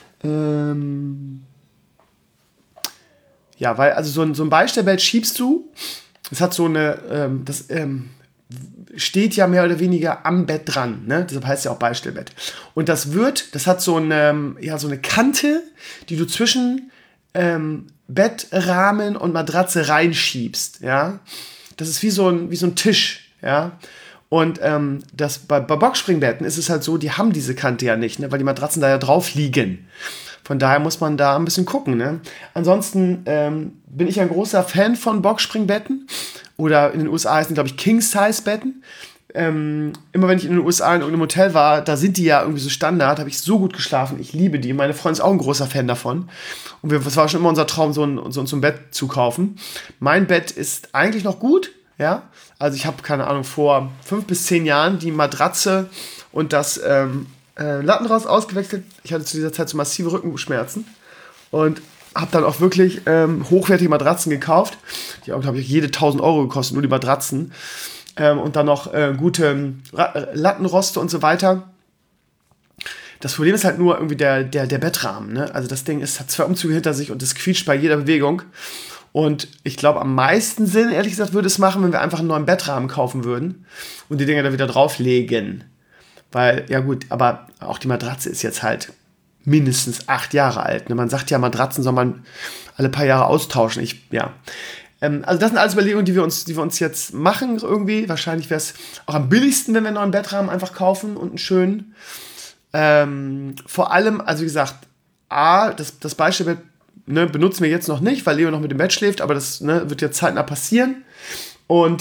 Ja, weil, also so ein Beistellbett schiebst du, das hat so eine, steht ja mehr oder weniger am Bett dran, ne? Deshalb heißt es ja auch Beistellbett. Und das hat so eine Kante, die du zwischen Bettrahmen und Matratze reinschiebst, ja. Das ist wie so ein Tisch, ja. Und bei Boxspringbetten ist es halt so, die haben diese Kante ja nicht, ne? Weil die Matratzen da ja drauf liegen. Von daher muss man da ein bisschen gucken, ne? Ansonsten bin ich ein großer Fan von Boxspringbetten. Oder in den USA heißen, glaube ich, King-Size-Betten. Immer wenn ich in den USA in irgendeinem Hotel war, da sind die ja irgendwie so Standard, habe ich so gut geschlafen. Ich liebe die. Meine Freundin ist auch ein großer Fan davon. Und es war schon immer unser Traum, so ein Bett zu kaufen. Mein Bett ist eigentlich noch gut, ja. Also ich habe, keine Ahnung, vor 5 bis 10 Jahren die Matratze und das Lattenrost ausgewechselt. Ich hatte zu dieser Zeit so massive Rückenschmerzen. Und habe dann auch wirklich hochwertige Matratzen gekauft. Die haben, glaube ich, jede 1.000 Euro gekostet, nur die Matratzen. Und dann noch gute Lattenroste und so weiter. Das Problem ist halt nur irgendwie der Bettrahmen. Ne? Also das Ding hat 2 Umzüge hinter sich und es quietscht bei jeder Bewegung. Und ich glaube, am meisten Sinn, ehrlich gesagt, würde es machen, wenn wir einfach einen neuen Bettrahmen kaufen würden und die Dinger da wieder drauflegen. Weil, ja gut, aber auch die Matratze ist jetzt halt mindestens 8 Jahre alt. Ne? Man sagt ja, Matratzen soll man alle paar Jahre austauschen. Also das sind alles Überlegungen, die wir uns jetzt machen irgendwie. Wahrscheinlich wäre es auch am billigsten, wenn wir einen neuen Bettrahmen einfach kaufen und einen schönen. Vor allem, also wie gesagt, das Beistellbett benutzen wir jetzt noch nicht, weil Leo noch mit dem Bett schläft, aber das wird jetzt zeitnah passieren. Und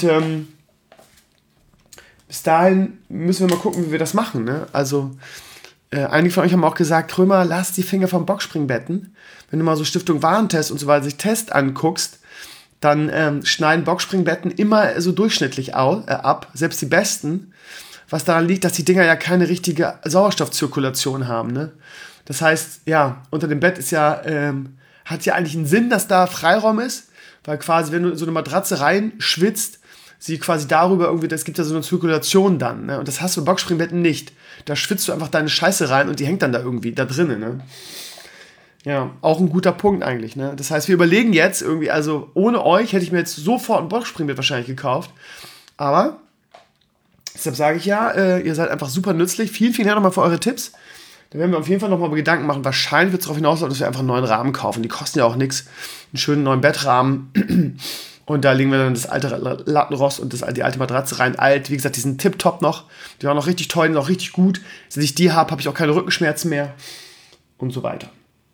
bis dahin müssen wir mal gucken, wie wir das machen. Ne? Also einige von euch haben auch gesagt, Krömer, lass die Finger vom Boxspringbetten. Wenn du mal so Stiftung Warentest und so weiter sich Test anguckst, dann schneiden Boxspringbetten immer so durchschnittlich ab, selbst die besten, was daran liegt, dass die Dinger ja keine richtige Sauerstoffzirkulation haben. Ne? Das heißt, ja, unter dem Bett ist hat ja eigentlich einen Sinn, dass da Freiraum ist, weil quasi, wenn du in so eine Matratze reinschwitzt, sie quasi darüber irgendwie, das gibt ja so eine Zirkulation dann, ne? Und das hast du bei Boxspringbetten nicht. Da schwitzt du einfach deine Scheiße rein und die hängt dann da irgendwie da drinnen, ne? Ja, auch ein guter Punkt eigentlich, ne? Das heißt, wir überlegen jetzt irgendwie, also ohne euch hätte ich mir jetzt sofort ein Boxspringbett wahrscheinlich gekauft, aber deshalb sage ich ja, ihr seid einfach super nützlich. Vielen, vielen Dank nochmal für eure Tipps. Da werden wir auf jeden Fall nochmal Gedanken machen. Wahrscheinlich wird es darauf hinauslaufen, dass wir einfach einen neuen Rahmen kaufen. Die kosten ja auch nichts. Einen schönen neuen Bettrahmen. Und da legen wir dann das alte Lattenrost und die alte Matratze rein. Alt, wie gesagt, die sind tipptopp noch. Die waren noch richtig toll, noch richtig gut. Wenn ich die habe ich auch keine Rückenschmerzen mehr. Und so weiter.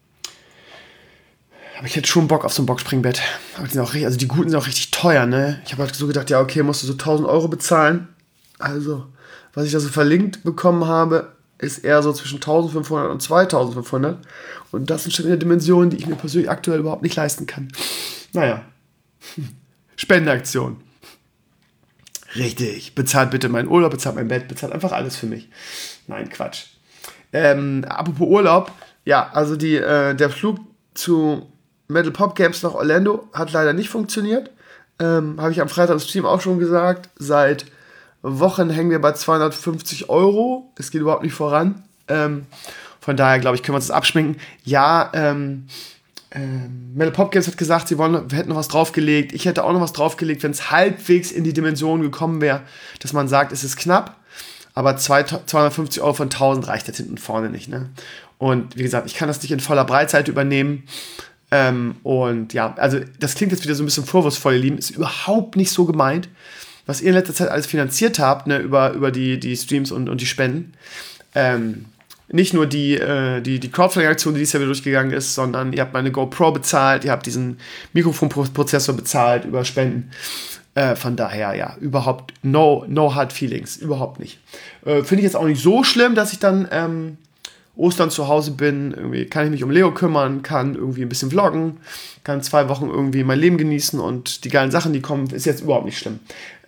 Aber ich hätte schon Bock auf so ein Boxspringbett. Aber die guten sind auch richtig teuer, ne? Ich habe halt so gedacht, ja, okay, musst du so 1.000 Euro bezahlen. Also, was ich da so verlinkt bekommen habe, ist eher so zwischen 1.500 und 2.500. Und das sind schon wieder Dimensionen, die ich mir persönlich aktuell überhaupt nicht leisten kann. Naja. Spendenaktion. Richtig. Bezahlt bitte meinen Urlaub, bezahlt mein Bett, bezahlt einfach alles für mich. Nein, Quatsch. Apropos Urlaub. Ja, also der Flug zu Metal Pop Camps nach Orlando hat leider nicht funktioniert. Habe ich am Freitag im Stream auch schon gesagt. Seit Wochen hängen wir bei 250 Euro. Es geht überhaupt nicht voran. Von daher, glaube ich, können wir uns das abschminken. Ja, Metal Pop Games hat gesagt, wir hätten noch was draufgelegt. Ich hätte auch noch was draufgelegt, wenn es halbwegs in die Dimension gekommen wäre, dass man sagt, es ist knapp. Aber 250 Euro von 1.000 reicht jetzt hinten und vorne nicht. Ne? Und wie gesagt, ich kann das nicht in voller Breitseite übernehmen. Und ja, also das klingt jetzt wieder so ein bisschen vorwurfsvoll, ihr Lieben. Ist überhaupt nicht so gemeint. was ihr in letzter Zeit alles finanziert habt, ne, über die Streams und die Spenden. Nicht nur die Crowdfunding-Aktion, die dieses Jahr wieder durchgegangen ist, sondern ihr habt meine GoPro bezahlt, ihr habt diesen Mikrofonprozessor bezahlt über Spenden. Von daher, ja, überhaupt no hard feelings, überhaupt nicht. Finde ich jetzt auch nicht so schlimm, dass ich dann Ostern zu Hause bin, irgendwie kann ich mich um Leo kümmern, kann irgendwie ein bisschen vloggen, kann 2 Wochen irgendwie mein Leben genießen und die geilen Sachen, die kommen, ist jetzt überhaupt nicht schlimm.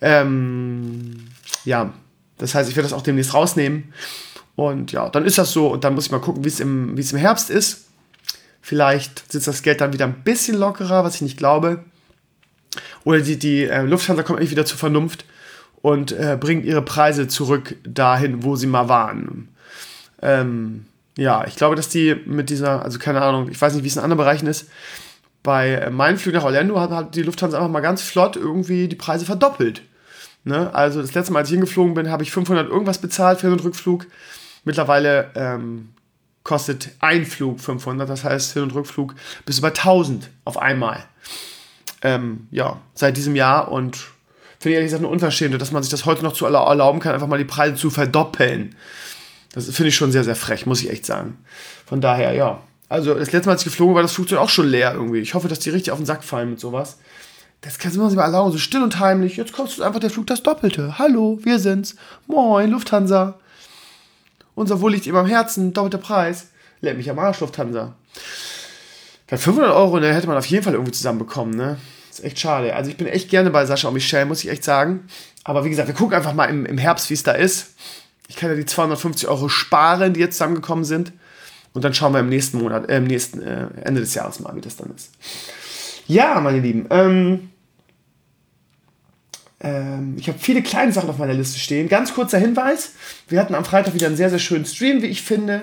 Ja, das heißt, ich werde das auch demnächst rausnehmen und ja, dann ist das so und dann muss ich mal gucken, wie es im Herbst ist. Vielleicht sitzt das Geld dann wieder ein bisschen lockerer, was ich nicht glaube. Oder die Lufthansa kommt endlich wieder zur Vernunft und bringt ihre Preise zurück dahin, wo sie mal waren. Ja, ich glaube, dass die mit dieser, also keine Ahnung, ich weiß nicht, wie es in anderen Bereichen ist, bei meinem Flug nach Orlando hat die Lufthansa einfach mal ganz flott irgendwie die Preise verdoppelt. Ne? Also das letzte Mal, als ich hingeflogen bin, habe ich 500 irgendwas bezahlt für den Rückflug. Mittlerweile kostet ein Flug 500, das heißt Hin- und Rückflug bis über 1000 auf einmal. Ja, seit diesem Jahr und finde ich ehrlich gesagt eine Unverschämte, dass man sich das heute noch zu erlauben kann, einfach mal die Preise zu verdoppeln. Das finde ich schon sehr, sehr frech, muss ich echt sagen. Von daher, ja. Also das letzte Mal, als ich geflogen war, das Flugzeug auch schon leer irgendwie. Ich hoffe, dass die richtig auf den Sack fallen mit sowas. Das kann man sich mal erlauben, so still und heimlich. Jetzt kostet einfach der Flug das Doppelte. Hallo, wir sind's. Moin, Lufthansa. Unser Wohl liegt ihm am Herzen, doppelter Preis. Leck mich am Arsch, Lufthansa. Bei 500 €, ne, hätte man auf jeden Fall irgendwie zusammenbekommen, ne? Ist echt schade. Also ich bin echt gerne bei Sascha und Michelle, muss ich echt sagen. Aber wie gesagt, wir gucken einfach mal im Herbst, wie es da ist. Ich kann ja die 250 € sparen, die jetzt zusammengekommen sind. Und dann schauen wir im nächsten Monat, Ende des Jahres mal, wie das dann ist. Ja, meine Lieben. Ich habe viele kleine Sachen auf meiner Liste stehen. Ganz kurzer Hinweis. Wir hatten am Freitag wieder einen sehr, sehr schönen Stream, wie ich finde.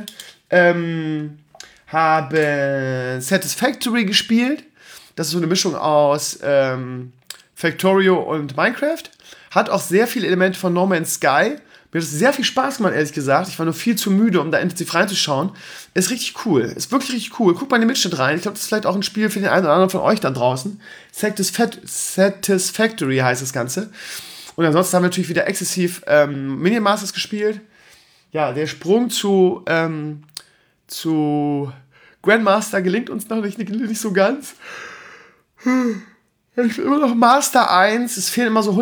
Habe Satisfactory gespielt. Das ist so eine Mischung aus Factorio und Minecraft. Hat auch sehr viele Elemente von No Man's Sky. Mir hat es sehr viel Spaß gemacht, ehrlich gesagt. Ich war nur viel zu müde, um da intensiv reinzuschauen. Ist richtig cool. Ist wirklich richtig cool. Guckt mal in den Mitschnitt rein. Ich glaube, das ist vielleicht auch ein Spiel für den einen oder anderen von euch da draußen. Satisfactory heißt das Ganze. Und ansonsten haben wir natürlich wieder exzessiv Minion Masters gespielt. Ja, der Sprung zu Grandmaster gelingt uns noch nicht so ganz. Ich bin immer noch Master 1. Es fehlen immer so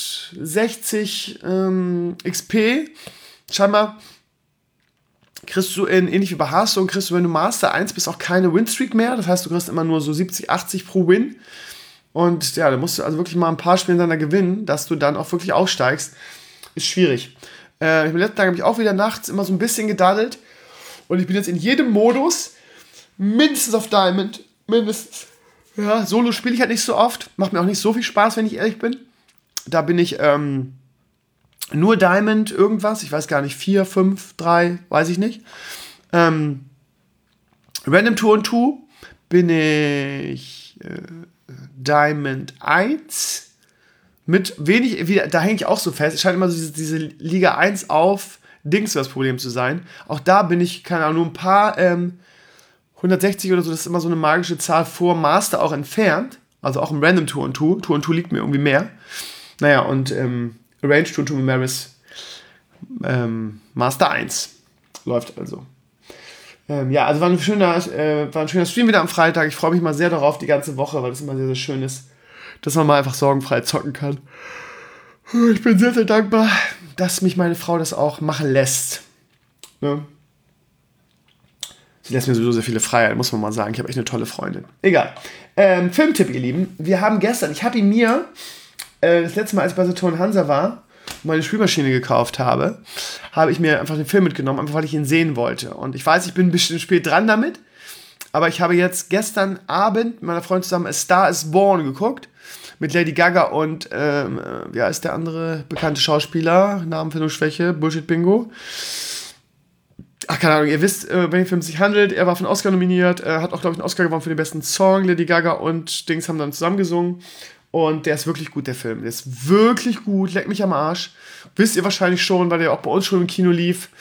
160 XP. Scheinbar kriegst du ähnlich wie bei Hearthstone, kriegst du, wenn du Master 1 bist, auch keine Winstreak mehr. Das heißt, du kriegst immer nur so 70, 80 pro Win. Und ja, da musst du also wirklich mal ein paar Spiele dann gewinnen, dass du dann auch wirklich aufsteigst. Ist schwierig. Am letzten Tag habe ich auch wieder nachts immer so ein bisschen gedaddelt. Und ich bin jetzt in jedem Modus mindestens auf Diamond. Mindestens. Ja, Solo spiele ich halt nicht so oft. Macht mir auch nicht so viel Spaß, wenn ich ehrlich bin. Da bin ich nur Diamond irgendwas. Ich weiß gar nicht, 4, 5, 3, weiß ich nicht. Random 2 und 2 bin ich Diamond 1. Mit wenig, da hänge ich auch so fest. Es scheint immer so diese Liga 1 auf Dings das Problem zu sein. Auch da bin ich, keine Ahnung, nur ein paar 160 oder so, das ist immer so eine magische Zahl vor Master auch entfernt. Also auch im Random 2 und 2. 2 und 2 liegt mir irgendwie mehr. Naja, und Arrange 2 und 2 Maris Master 1 läuft also. Ja, also war ein schöner Stream wieder am Freitag. Ich freue mich mal sehr darauf die ganze Woche, weil das immer sehr, sehr schön ist, dass man mal einfach sorgenfrei zocken kann. Ich bin sehr, sehr dankbar, dass mich meine Frau das auch machen lässt. Ne? Sie lässt mir sowieso sehr viele Freiheit, muss man mal sagen. Ich habe echt eine tolle Freundin. Egal. Filmtipp, ihr Lieben. Wir haben gestern, ich habe ihn mir, das letzte Mal, als ich bei Saturn Hansa war und meine Spielmaschine gekauft habe, habe ich mir einfach den Film mitgenommen, einfach weil ich ihn sehen wollte. Und ich weiß, ich bin ein bisschen spät dran damit, aber ich habe jetzt gestern Abend mit meiner Freundin zusammen A Star is Born geguckt, mit Lady Gaga und, wie heißt der andere bekannte Schauspieler? Namenfindungsschwäche, Bullshit-Bingo. Ach, keine Ahnung, ihr wisst, wenn der Film sich handelt, er war für einen Oscar nominiert, hat auch, glaube ich, einen Oscar gewonnen für den besten Song. Lady Gaga und Dings haben dann zusammen gesungen. Und der ist wirklich gut, der Film. Der ist wirklich gut, leck mich am Arsch. Wisst ihr wahrscheinlich schon, weil der auch bei uns schon im Kino lief.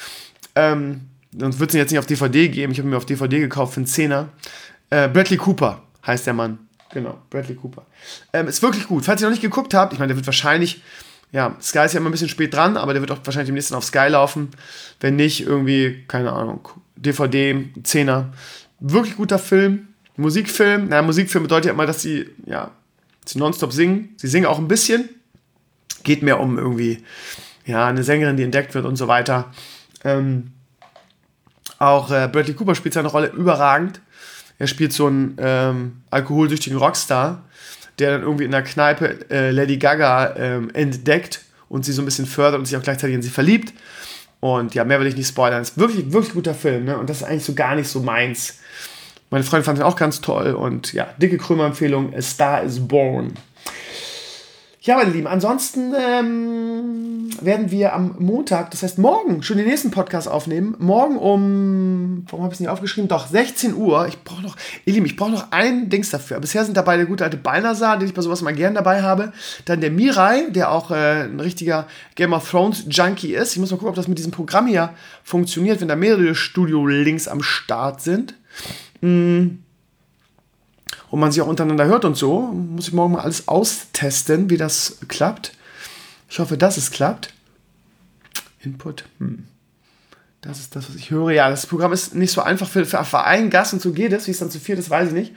Sonst wird es ihn jetzt nicht auf DVD geben. Ich habe ihn mir auf DVD gekauft für einen Zehner. Bradley Cooper heißt der Mann. Genau, Bradley Cooper. Ist wirklich gut. Falls ihr noch nicht geguckt habt, ich meine, der wird wahrscheinlich ja, Sky ist ja immer ein bisschen spät dran, aber der wird auch wahrscheinlich demnächst auf Sky laufen. Wenn nicht, irgendwie, keine Ahnung, DVD, 10er. Wirklich guter Film. Musikfilm. Musikfilm bedeutet ja immer, dass sie nonstop singen. Sie singen auch ein bisschen. Geht mehr um irgendwie, eine Sängerin, die entdeckt wird und so weiter. Auch Bradley Cooper spielt seine Rolle überragend. Er spielt so einen alkoholsüchtigen Rockstar, der dann irgendwie in der Kneipe Lady Gaga entdeckt und sie so ein bisschen fördert und sich auch gleichzeitig in sie verliebt. Und ja, mehr will ich nicht spoilern. Ist wirklich, wirklich guter Film, ne? Und das ist eigentlich so gar nicht so meins. Meine Freundin fand ihn auch ganz toll und ja, dicke Krömer-Empfehlung, A Star is Born. Ja, meine Lieben, ansonsten werden wir am Montag, das heißt morgen, schon den nächsten Podcast aufnehmen. Morgen warum habe ich es nicht aufgeschrieben? Doch, 16 Uhr. Ich brauche noch ein Dings dafür. Bisher sind dabei der gute alte Balnasar, den ich bei sowas mal gern dabei habe. Dann der Mirai, der auch ein richtiger Game of Thrones Junkie ist. Ich muss mal gucken, ob das mit diesem Programm hier funktioniert, wenn da mehrere Studio-Links am Start sind. Und man sich auch untereinander hört und so. Muss ich morgen mal alles austesten, wie das klappt. Ich hoffe, dass es klappt. Input. Das ist das, was ich höre. Ja, das Programm ist nicht so einfach für einen Gast und so geht es. Wie es dann zu viert ist, weiß ich nicht.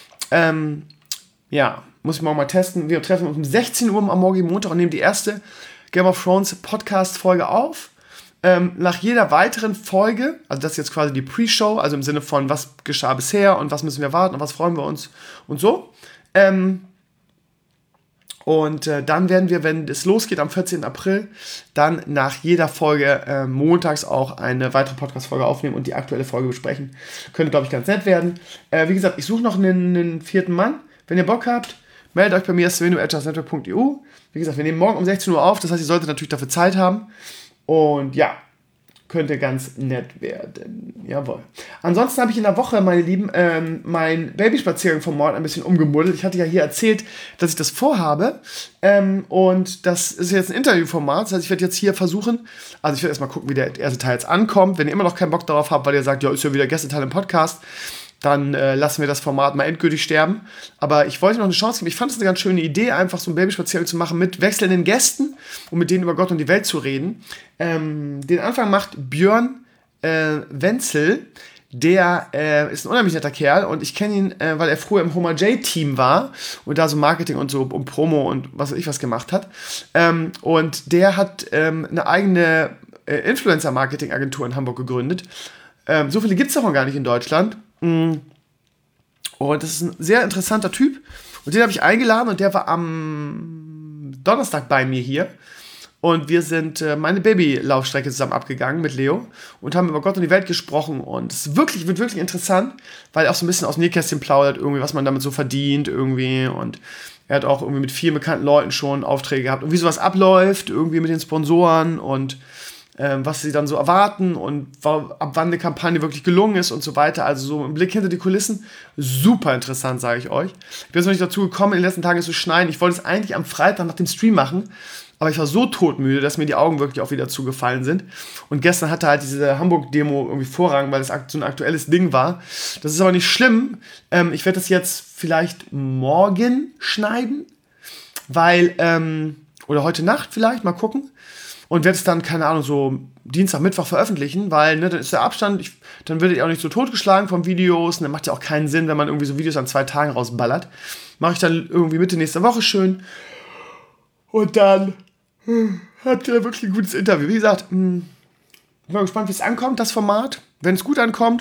Muss ich morgen mal testen. Wir treffen uns um 16 Uhr am morgigen Montag und nehmen die erste Game of Thrones Podcast-Folge auf. Nach jeder weiteren Folge, also das ist jetzt quasi die Pre-Show, also im Sinne von, was geschah bisher und was müssen wir warten und was freuen wir uns und so. Dann werden wir, wenn es losgeht am 14. April, dann nach jeder Folge montags auch eine weitere Podcast-Folge aufnehmen und die aktuelle Folge besprechen. Könnte, glaube ich, ganz nett werden. Wie gesagt, ich suche noch einen vierten Mann. Wenn ihr Bock habt, meldet euch bei mir, svenu@justnetwork.eu. Wie gesagt, wir nehmen morgen um 16 Uhr auf, das heißt, ihr solltet natürlich dafür Zeit haben. Und ja, könnte ganz nett werden. Jawohl. Ansonsten habe ich in der Woche, meine Lieben, mein Babyspaziergang vom Mord ein bisschen umgemuddelt. Ich hatte ja hier erzählt, dass ich das vorhabe. Und das ist jetzt ein Interviewformat. Das heißt, ich werde jetzt hier versuchen, also ich werde erstmal gucken, wie der erste Teil jetzt ankommt. Wenn ihr immer noch keinen Bock darauf habt, weil ihr sagt, ja, ist ja wieder Gästeteil im Podcast, dann lassen wir das Format mal endgültig sterben. Aber ich wollte noch eine Chance geben. Ich fand es eine ganz schöne Idee, einfach so einen Babyspaziergang zu machen mit wechselnden Gästen und mit denen über Gott und die Welt zu reden. Den Anfang macht Björn Wenzel. Der ist ein unheimlich netter Kerl und ich kenne ihn, weil er früher im Homer J-Team war und da so Marketing und so um Promo und was weiß ich was gemacht hat. Und der hat eine eigene Influencer-Marketing-Agentur in Hamburg gegründet. So viele gibt es davon gar nicht in Deutschland. Und das ist ein sehr interessanter Typ. Und den habe ich eingeladen und der war am Donnerstag bei mir hier. Und wir sind meine Babylaufstrecke zusammen abgegangen mit Leo und haben über Gott und die Welt gesprochen. Und es wird wirklich interessant, weil er auch so ein bisschen aus dem Nähkästchen plaudert, irgendwie, was man damit so verdient irgendwie. Und er hat auch irgendwie mit vielen bekannten Leuten schon Aufträge gehabt und wie sowas abläuft, irgendwie mit den Sponsoren und was sie dann so erwarten und ab wann eine Kampagne wirklich gelungen ist und so weiter. Also so ein Blick hinter die Kulissen. Super interessant, sage ich euch. Ich bin jetzt noch nicht dazu gekommen, in den letzten Tagen zu schneiden. Ich wollte es eigentlich am Freitag nach dem Stream machen, aber ich war so todmüde, dass mir die Augen wirklich auch wieder zugefallen sind. Und gestern hatte halt diese Hamburg-Demo irgendwie Vorrang, weil das so ein aktuelles Ding war. Das ist aber nicht schlimm. Ich werde das jetzt vielleicht morgen schneiden, weil, oder heute Nacht vielleicht, mal gucken. Und werde es dann, keine Ahnung, so Dienstag, Mittwoch veröffentlichen, weil, ne, dann ist der Abstand, dann werdet ihr auch nicht so totgeschlagen von Videos und dann macht ja auch keinen Sinn, wenn man irgendwie so Videos an 2 Tagen rausballert. Mache ich dann irgendwie Mitte nächster Woche schön und dann habt ihr wirklich ein gutes Interview. Wie gesagt, bin mal gespannt, wie es ankommt, das Format. Wenn es gut ankommt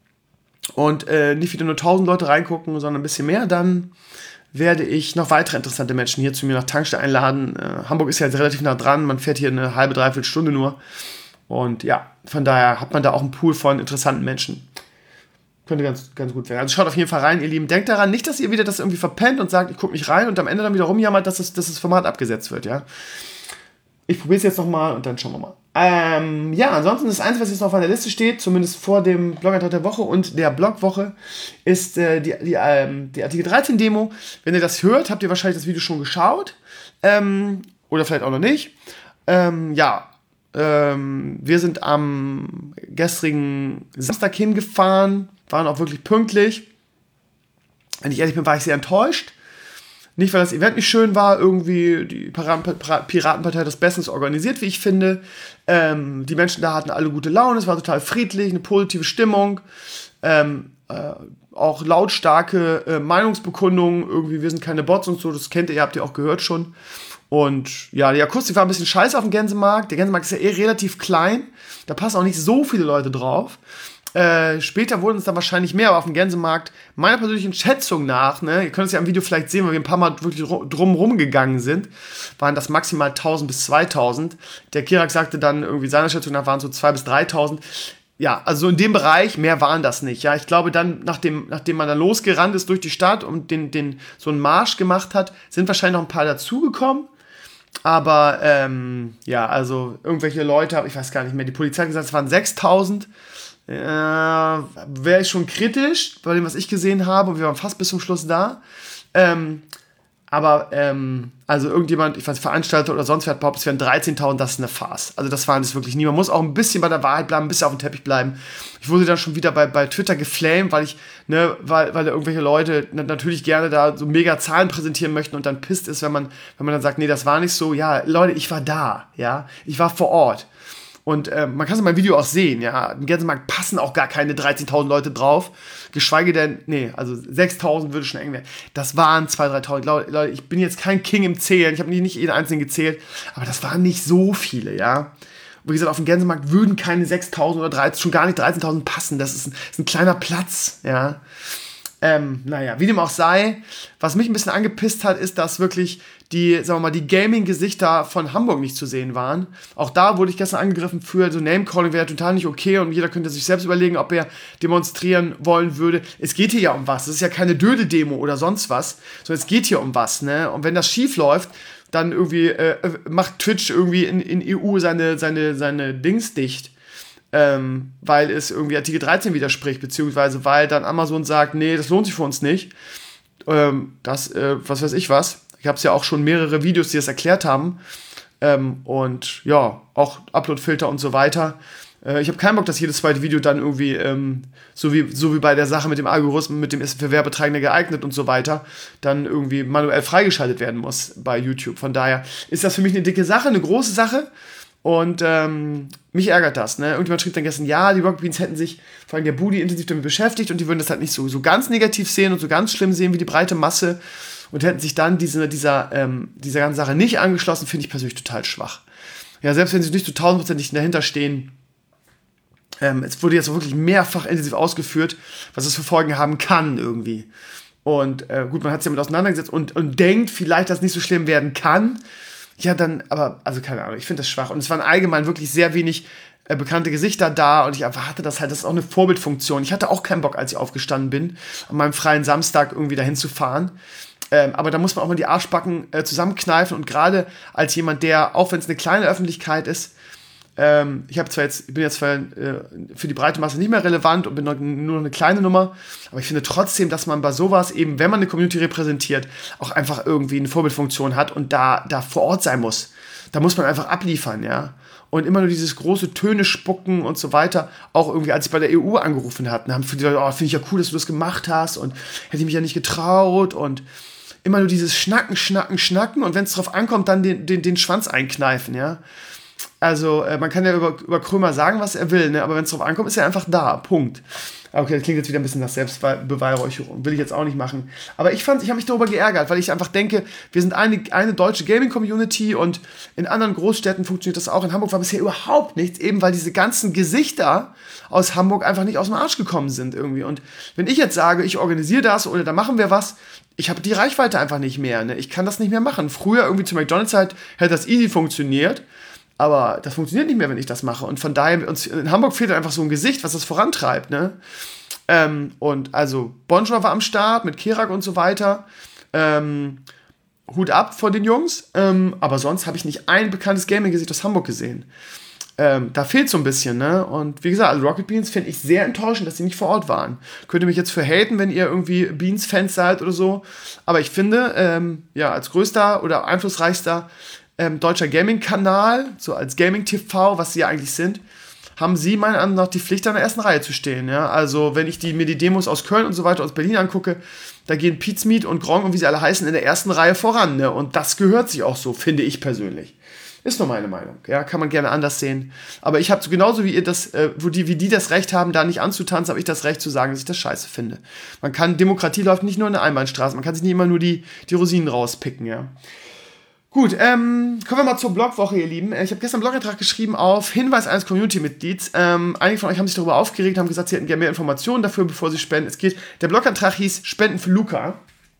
und nicht wieder nur 1000 Leute reingucken, sondern ein bisschen mehr, dann werde ich noch weitere interessante Menschen hier zu mir nach Tankstelle einladen. Hamburg ist ja jetzt relativ nah dran, man fährt hier eine halbe, dreiviertel Stunde nur. Und ja, von daher hat man da auch einen Pool von interessanten Menschen. Könnte ganz, ganz gut werden. Also schaut auf jeden Fall rein, ihr Lieben. Denkt daran, nicht, dass ihr wieder das irgendwie verpennt und sagt, ich gucke nicht rein und am Ende dann wieder rumjammert, dass das Format abgesetzt wird, ja. Ich probiere es jetzt nochmal und dann schauen wir mal. Ansonsten das Einzige, was jetzt noch auf meiner Liste steht, zumindest vor dem Blog-Eintrag der Woche und der Blogwoche, ist die Artikel 13 Demo. Wenn ihr das hört, habt ihr wahrscheinlich das Video schon geschaut. Oder vielleicht auch noch nicht. Wir sind am gestrigen Samstag hingefahren, waren auch wirklich pünktlich. Wenn ich ehrlich bin, war ich sehr enttäuscht. Nicht, weil das Event nicht schön war, irgendwie die Piratenpartei hat das bestens organisiert, wie ich finde. Die Menschen da hatten alle gute Laune, es war total friedlich, eine positive Stimmung. Auch lautstarke Meinungsbekundungen, irgendwie, wir sind keine Bots und so, das kennt ihr, habt ihr auch gehört schon. Und ja, die Akustik war ein bisschen scheiße auf dem Gänsemarkt. Der Gänsemarkt ist ja relativ klein, da passen auch nicht so viele Leute drauf. Später wurden es dann wahrscheinlich mehr, aber auf dem Gänsemarkt, meiner persönlichen Schätzung nach, ne, ihr könnt es ja im Video vielleicht sehen, weil wir ein paar Mal wirklich drumherum gegangen sind, waren das maximal 1000 bis 2000. Der Kirak sagte dann irgendwie, seiner Schätzung nach waren es so 2.000 bis 3.000. Ja, also so in dem Bereich, mehr waren das nicht. Ja, ich glaube dann, nachdem man dann losgerannt ist durch die Stadt und so einen Marsch gemacht hat, sind wahrscheinlich noch ein paar dazugekommen. Aber, ja, also irgendwelche Leute, ich weiß gar nicht mehr, die Polizei hat gesagt, es waren 6.000. Wäre ich schon kritisch bei dem, was ich gesehen habe, und wir waren fast bis zum Schluss da. Also irgendjemand, ich weiß, Veranstalter oder sonst wer hat behauptet, es wären 13.000, das ist eine Farce. Also das waren es wirklich nie. Man muss auch ein bisschen bei der Wahrheit bleiben, ein bisschen auf dem Teppich bleiben. Ich wurde dann schon wieder bei Twitter geflamed, weil da irgendwelche Leute natürlich gerne da so mega Zahlen präsentieren möchten und dann pisst ist, wenn man dann sagt, nee, das war nicht so. Ja, Leute, ich war da, ja, ich war vor Ort. Und man kann es in meinem Video auch sehen, ja, im Gänsemarkt passen auch gar keine 13.000 Leute drauf, geschweige denn, also 6.000 würde schon eng werden. Das waren 2.000, 3.000 Leute, ich bin jetzt kein King im Zählen, ich habe nicht jeden einzelnen gezählt, aber das waren nicht so viele, ja. Und wie gesagt, auf dem Gänsemarkt würden keine 6.000 oder 13, schon gar nicht 13.000 passen, das ist ein kleiner Platz, ja. Naja, wie dem auch sei, was mich ein bisschen angepisst hat, ist, dass wirklich die Gaming-Gesichter von Hamburg nicht zu sehen waren. Auch da wurde ich gestern angegriffen für so Name-Calling, wäre total nicht okay und jeder könnte sich selbst überlegen, ob er demonstrieren wollen würde. Es geht hier ja um was, es ist ja keine Dödel-Demo oder sonst was, sondern es geht hier um was, ne? Und wenn das schief läuft, dann irgendwie macht Twitch irgendwie in EU seine Dings dicht. Weil es irgendwie Artikel 13 widerspricht, beziehungsweise weil dann Amazon sagt, nee, das lohnt sich für uns nicht. Was weiß ich was. Ich habe es ja auch schon mehrere Videos, die das erklärt haben. Und ja, auch Uploadfilter und so weiter. Ich habe keinen Bock, dass jedes zweite Video dann irgendwie, so wie bei der Sache mit dem Algorithmus, mit dem ist für Werbetreibende geeignet und so weiter, dann irgendwie manuell freigeschaltet werden muss bei YouTube. Von daher ist das für mich eine dicke Sache, eine große Sache. Und mich ärgert das, ne? Irgendjemand schrieb dann gestern, ja, die Rocket Beans hätten sich, vor allem der Budi, intensiv damit beschäftigt und die würden das halt nicht so ganz negativ sehen und so ganz schlimm sehen wie die breite Masse und hätten sich dann dieser ganzen Sache nicht angeschlossen, finde ich persönlich total schwach. Ja, selbst wenn sie nicht so 1000% dahinter stehen, es wurde jetzt wirklich mehrfach intensiv ausgeführt, was es für Folgen haben kann irgendwie. Und gut, man hat sich damit auseinandergesetzt und denkt vielleicht, dass es nicht so schlimm werden kann. Ja, dann, aber, also keine Ahnung, ich finde das schwach. Und es waren allgemein wirklich sehr wenig bekannte Gesichter da und ich erwarte das halt, das ist auch eine Vorbildfunktion. Ich hatte auch keinen Bock, als ich aufgestanden bin, an meinem freien Samstag irgendwie dahin zu fahren. Aber da muss man auch mal die Arschbacken zusammenkneifen und gerade als jemand, der, auch wenn es eine kleine Öffentlichkeit ist, ich bin jetzt für die breite Masse nicht mehr relevant und bin nur noch eine kleine Nummer, aber ich finde trotzdem, dass man bei sowas eben, wenn man eine Community repräsentiert, auch einfach irgendwie eine Vorbildfunktion hat und da vor Ort sein muss. Da muss man einfach abliefern, ja. Und immer nur dieses große Töne spucken und so weiter, auch irgendwie, als ich bei der EU angerufen hatten, haben viele Leute, finde ich ja cool, dass du das gemacht hast und hätte ich mich ja nicht getraut und immer nur dieses Schnacken und wenn es drauf ankommt, dann den Schwanz einkneifen, ja. Also, man kann ja über Krömer sagen, was er will, ne? Aber wenn es drauf ankommt, ist er einfach da. Punkt. Okay, das klingt jetzt wieder ein bisschen nach Selbstbeweihräucherung. Will ich jetzt auch nicht machen. Aber ich habe mich darüber geärgert, weil ich einfach denke, wir sind eine deutsche Gaming-Community und in anderen Großstädten funktioniert das auch. In Hamburg war bisher überhaupt nichts, eben weil diese ganzen Gesichter aus Hamburg einfach nicht aus dem Arsch gekommen sind irgendwie. Und wenn ich jetzt sage, ich organisiere das oder da machen wir was, ich habe die Reichweite einfach nicht mehr. Ne? Ich kann das nicht mehr machen. Früher irgendwie zu McDonald's hätte das easy funktioniert. Aber das funktioniert nicht mehr, wenn ich das mache. Und von daher, uns in Hamburg fehlt einfach so ein Gesicht, was das vorantreibt, ne? Und also, Bonjour war am Start mit Kirak und so weiter. Hut ab vor den Jungs. Aber sonst habe ich nicht ein bekanntes Gaming-Gesicht aus Hamburg gesehen. Da fehlt so ein bisschen, ne? Und wie gesagt, also Rocket Beans finde ich sehr enttäuschend, dass sie nicht vor Ort waren. Könnt ihr mich jetzt für haten, wenn ihr irgendwie Beans-Fans seid oder so. Aber ich finde, ja, als größter oder einflussreichster deutscher Gaming-Kanal, so als Gaming-TV, was sie ja eigentlich sind, haben sie meiner Ansicht nach die Pflicht, an der ersten Reihe zu stehen. Ja? Also wenn ich mir die Demos aus Köln und so weiter, aus Berlin angucke, da gehen Pizmeet und Gronk und wie sie alle heißen in der ersten Reihe voran. Ne? Und das gehört sich auch so, finde ich persönlich. Ist nur meine Meinung. Ja, kann man gerne anders sehen. Aber ich habe so genauso wie ihr das, wie die das Recht haben, da nicht anzutanzen, habe ich das Recht zu sagen, dass ich das scheiße finde. Demokratie läuft nicht nur in der Einbahnstraße, man kann sich nicht immer nur die Rosinen rauspicken, ja. Gut, kommen wir mal zur Blogwoche, ihr Lieben. Ich habe gestern einen Blogantrag geschrieben auf Hinweis eines Community-Mitglieds. Einige von euch haben sich darüber aufgeregt, haben gesagt, sie hätten gerne mehr Informationen dafür, bevor sie spenden. Der Blogantrag hieß Spenden für Luca.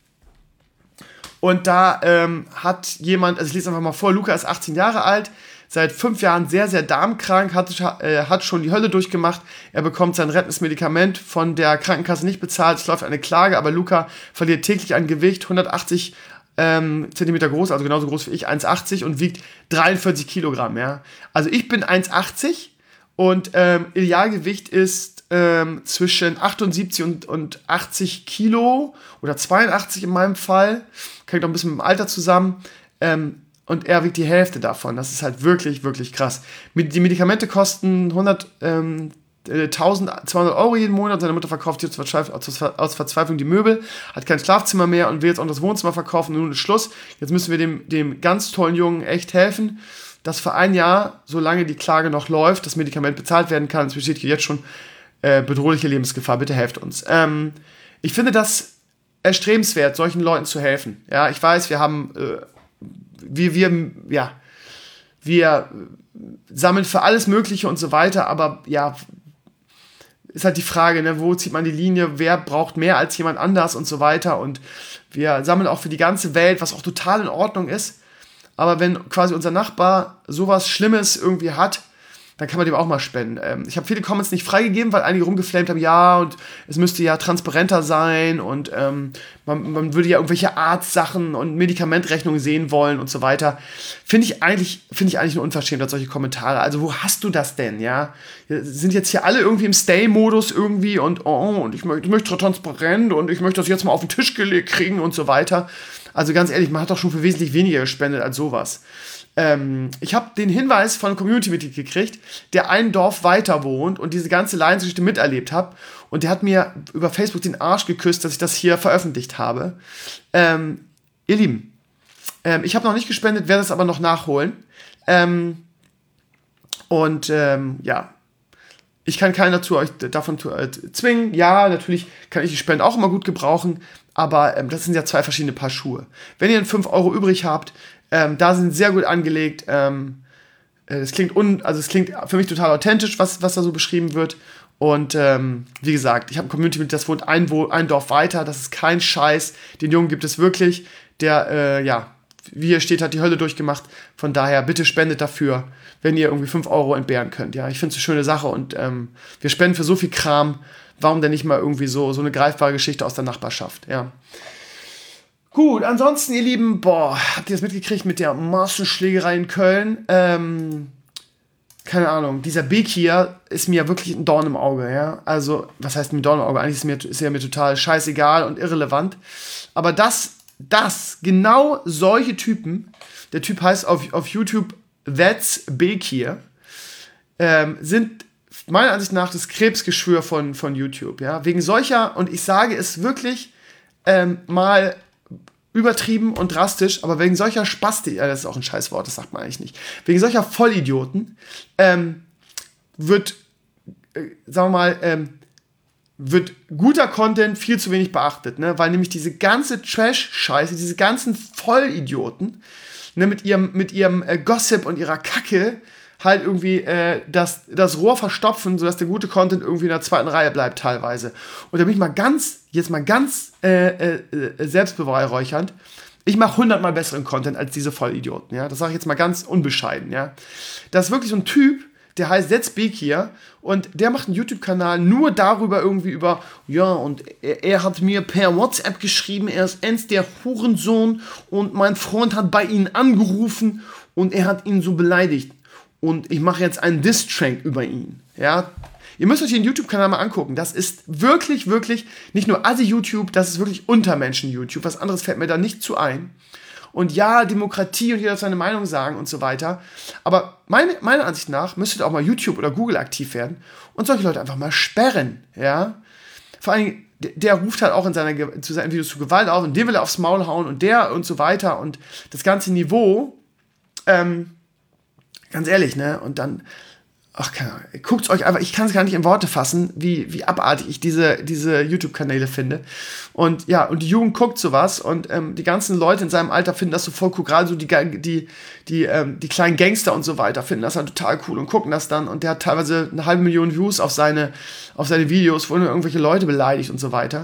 Und da hat jemand, also ich lese einfach mal vor, Luca ist 18 Jahre alt, seit 5 Jahren sehr, sehr darmkrank, hat schon die Hölle durchgemacht. Er bekommt sein rettendes Medikament von der Krankenkasse nicht bezahlt. Es läuft eine Klage, aber Luca verliert täglich an Gewicht, 180 Zentimeter groß, also genauso groß wie ich, 1,80 und wiegt 43 Kilogramm. Ja? Also ich bin 1,80 und Idealgewicht ist zwischen 78 und 80 Kilo oder 82 in meinem Fall. Hängt auch ein bisschen mit dem Alter zusammen. Und er wiegt die Hälfte davon. Das ist halt wirklich, wirklich krass. Die Medikamente kosten 1.200 Euro jeden Monat. Seine Mutter verkauft hier aus Verzweiflung die Möbel, hat kein Schlafzimmer mehr und will jetzt auch das Wohnzimmer verkaufen. Nun ist Schluss. Jetzt müssen wir dem ganz tollen Jungen echt helfen, dass für ein Jahr, solange die Klage noch läuft, das Medikament bezahlt werden kann. Es besteht hier jetzt schon bedrohliche Lebensgefahr. Bitte helft uns. Ich finde das erstrebenswert, solchen Leuten zu helfen. Ja, ich weiß, wir haben wir sammeln für alles Mögliche und so weiter, aber ja, ist halt die Frage, ne, wo zieht man die Linie, wer braucht mehr als jemand anders und so weiter, und wir sammeln auch für die ganze Welt, was auch total in Ordnung ist, aber wenn quasi unser Nachbar sowas Schlimmes irgendwie hat, dann kann man dem auch mal spenden. Ich habe viele Comments nicht freigegeben, weil einige rumgeflamed haben, ja, und es müsste ja transparenter sein und man würde ja irgendwelche Arztsachen und Medikamentrechnungen sehen wollen und so weiter. Finde ich eigentlich eine Unverschämtheit, solche Kommentare. Also wo hast du das denn, ja? Sind jetzt hier alle irgendwie im Stay-Modus irgendwie und ich möchte transparent und ich möchte das jetzt mal auf den Tisch gelegt kriegen und so weiter. Also ganz ehrlich, man hat doch schon für wesentlich weniger gespendet als sowas. Ich habe den Hinweis von einem Community-Mitglied gekriegt, der ein Dorf weiter wohnt und diese ganze Leidensgeschichte miterlebt hat. Und der hat mir über Facebook den Arsch geküsst, dass ich das hier veröffentlicht habe. Ihr Lieben, ich habe noch nicht gespendet, werde es aber noch nachholen. Ja, ich kann keinen dazu euch davon zwingen. Ja, natürlich kann ich die Spende auch immer gut gebrauchen, aber das sind ja 2 verschiedene Paar Schuhe. Wenn ihr 5 Euro übrig habt, da sind sehr gut angelegt. Es klingt für mich total authentisch, was da so beschrieben wird. Und wie gesagt, ich habe ein Community-Mitglied, das wohnt ein Dorf weiter. Das ist kein Scheiß. Den Jungen gibt es wirklich. Der, wie hier steht, hat die Hölle durchgemacht. Von daher, bitte spendet dafür, wenn ihr irgendwie 5 Euro entbehren könnt. Ja, ich finde es eine schöne Sache und wir spenden für so viel Kram. Warum denn nicht mal irgendwie so eine greifbare Geschichte aus der Nachbarschaft? Ja. Gut, ansonsten, ihr Lieben, habt ihr das mitgekriegt mit der Massenschlägerei in Köln? Keine Ahnung, dieser Big hier ist mir wirklich ein Dorn im Auge, ja. Also, was heißt ein Dorn im Auge? Eigentlich ist er mir total scheißegal und irrelevant. Aber genau solche Typen, der Typ heißt auf YouTube That's Big hier, sind meiner Ansicht nach das Krebsgeschwür von YouTube, ja. Wegen solcher, und ich sage es wirklich mal übertrieben und drastisch, aber wegen solcher Spasti, das ist auch ein Scheißwort, das sagt man eigentlich nicht, wegen solcher Vollidioten wird guter Content viel zu wenig beachtet, ne? Weil nämlich diese ganze Trash-Scheiße, diese ganzen Vollidioten, ne, mit ihrem Gossip und ihrer Kacke halt irgendwie das Rohr verstopfen, sodass der gute Content irgendwie in der 2. Reihe bleibt teilweise. Und da bin ich mal ganz selbstbeweihräuchernd. Ich mache 100-mal besseren Content als diese Vollidioten, ja. Das sage ich jetzt mal ganz unbescheiden, ja. Das ist wirklich so ein Typ, der heißt Let's Speak hier und der macht einen YouTube-Kanal nur darüber und er hat mir per WhatsApp geschrieben, er ist der Hurensohn und mein Freund hat bei ihm angerufen und er hat ihn so beleidigt. Und ich mache jetzt einen Diss-Track über ihn, ja. Ihr müsst euch den YouTube-Kanal mal angucken. Das ist wirklich, wirklich nicht nur Assi-YouTube, das ist wirklich Untermenschen-YouTube. Was anderes fällt mir da nicht zu ein. und ja, Demokratie und jeder darf seine Meinung sagen und so weiter. Aber meiner Ansicht nach müsstet auch mal YouTube oder Google aktiv werden und solche Leute einfach mal sperren, ja. Vor allen Dingen, der ruft halt auch in seinen Videos zu Gewalt auf und den will er aufs Maul hauen und der und so weiter und das ganze Niveau, ganz ehrlich, ne, und dann, ach, keine Ahnung, guckt's euch einfach, ich kann es gar nicht in Worte fassen, wie abartig ich diese YouTube-Kanäle finde. Und ja, und die Jugend guckt sowas und die ganzen Leute in seinem Alter finden das so voll cool, gerade so die kleinen Gangster und so weiter finden das dann total cool und gucken das dann und der hat teilweise 500.000 Views auf seine Videos, wo er irgendwelche Leute beleidigt und so weiter.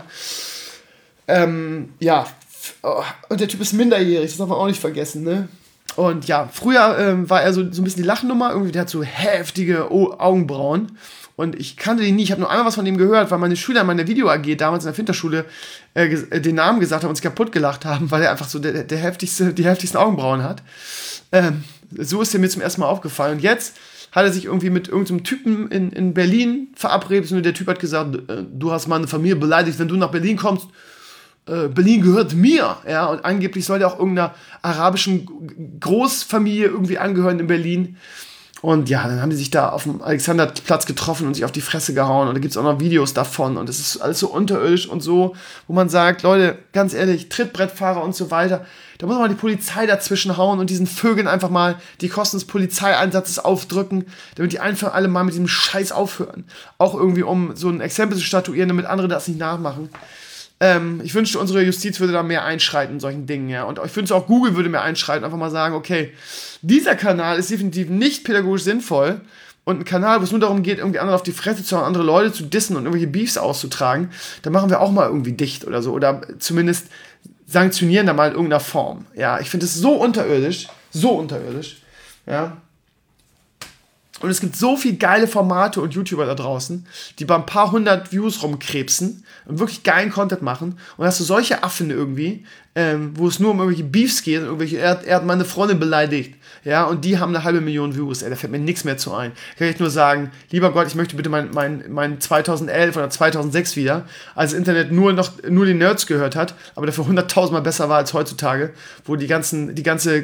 Ja, und der Typ ist minderjährig, das darf man auch nicht vergessen, ne? Und ja, früher war er so ein bisschen die Lachnummer, irgendwie, der hat so heftige Augenbrauen und ich kannte den nie, ich habe nur einmal was von dem gehört, weil meine Schüler in meiner Video-AG damals in der Finterschule den Namen gesagt haben und sich kaputt gelacht haben, weil er einfach so die heftigsten Augenbrauen hat. So ist er mir zum ersten Mal aufgefallen und jetzt hat er sich irgendwie mit irgendeinem Typen in Berlin verabredet und der Typ hat gesagt, du hast meine Familie beleidigt, wenn du nach Berlin kommst, Berlin gehört mir, ja, und angeblich soll der auch irgendeiner arabischen Großfamilie irgendwie angehören in Berlin. Und ja, dann haben die sich da auf dem Alexanderplatz getroffen und sich auf die Fresse gehauen und da gibt es auch noch Videos davon und es ist alles so unterirdisch und so, wo man sagt, Leute, ganz ehrlich, Trittbrettfahrer und so weiter, da muss man die Polizei dazwischen hauen und diesen Vögeln einfach mal die Kosten des Polizeieinsatzes aufdrücken, damit die einfach alle mal mit diesem Scheiß aufhören. Auch irgendwie, um so ein Exempel zu statuieren, damit andere das nicht nachmachen. Ich wünschte, unsere Justiz würde da mehr einschreiten in solchen Dingen, ja. Und ich wünschte auch, Google würde mehr einschreiten, einfach mal sagen, okay, dieser Kanal ist definitiv nicht pädagogisch sinnvoll und ein Kanal, wo es nur darum geht, irgendwie andere auf die Fresse zu hauen, andere Leute zu dissen und irgendwelche Beefs auszutragen, da machen wir auch mal irgendwie dicht oder so. Oder zumindest sanktionieren da mal in irgendeiner Form. Ja, ich finde es so unterirdisch, ja. Und es gibt so viele geile Formate und YouTuber da draußen, die bei ein paar hundert Views rumkrebsen und wirklich geilen Content machen. Und hast du solche Affen irgendwie, wo es nur um irgendwelche Beefs geht und irgendwelche, er hat meine Freundin beleidigt. Ja, und die haben 500.000 Views. Da fällt mir nichts mehr zu ein. Kann ich nur sagen, lieber Gott, ich möchte bitte mein 2011 oder 2006 wieder, als das Internet nur die Nerds gehört hat, aber dafür 100.000 Mal besser war als heutzutage, wo die ganze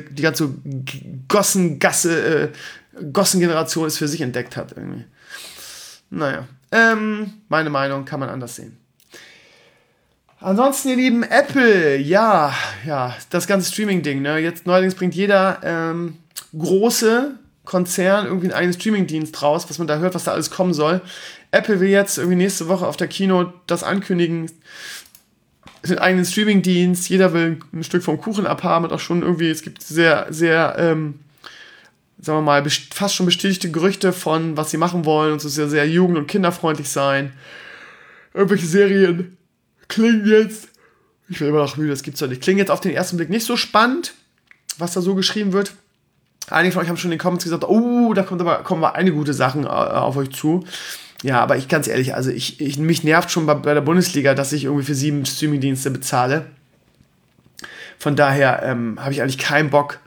Gossengeneration es für sich entdeckt hat irgendwie. Naja, meine Meinung kann man anders sehen. Ansonsten, ihr Lieben, Apple, ja, das ganze Streaming-Ding, ne? Jetzt neuerdings bringt jeder große Konzern irgendwie einen eigenen Streaming-Dienst raus, was man da hört, was da alles kommen soll. Apple will jetzt irgendwie nächste Woche auf der Keynote das ankündigen, den eigenen Streaming-Dienst, jeder will ein Stück vom Kuchen abhaben, und auch schon irgendwie, es gibt sehr, sehr, sagen wir mal, fast schon bestätigte Gerüchte von, was sie machen wollen, und so sehr, sehr jugend- und kinderfreundlich sein. Irgendwelche Serien klingen jetzt, ich bin immer noch müde, das gibt's doch nicht, klingen jetzt auf den ersten Blick nicht so spannend, was da so geschrieben wird. Einige von euch haben schon in den Comments gesagt, oh, da kommen aber einige gute Sachen auf euch zu. Ja, aber ich ganz ehrlich, also mich nervt schon bei der Bundesliga, dass ich irgendwie für 7 Streamingdienste bezahle. Von daher habe ich eigentlich keinen Bock,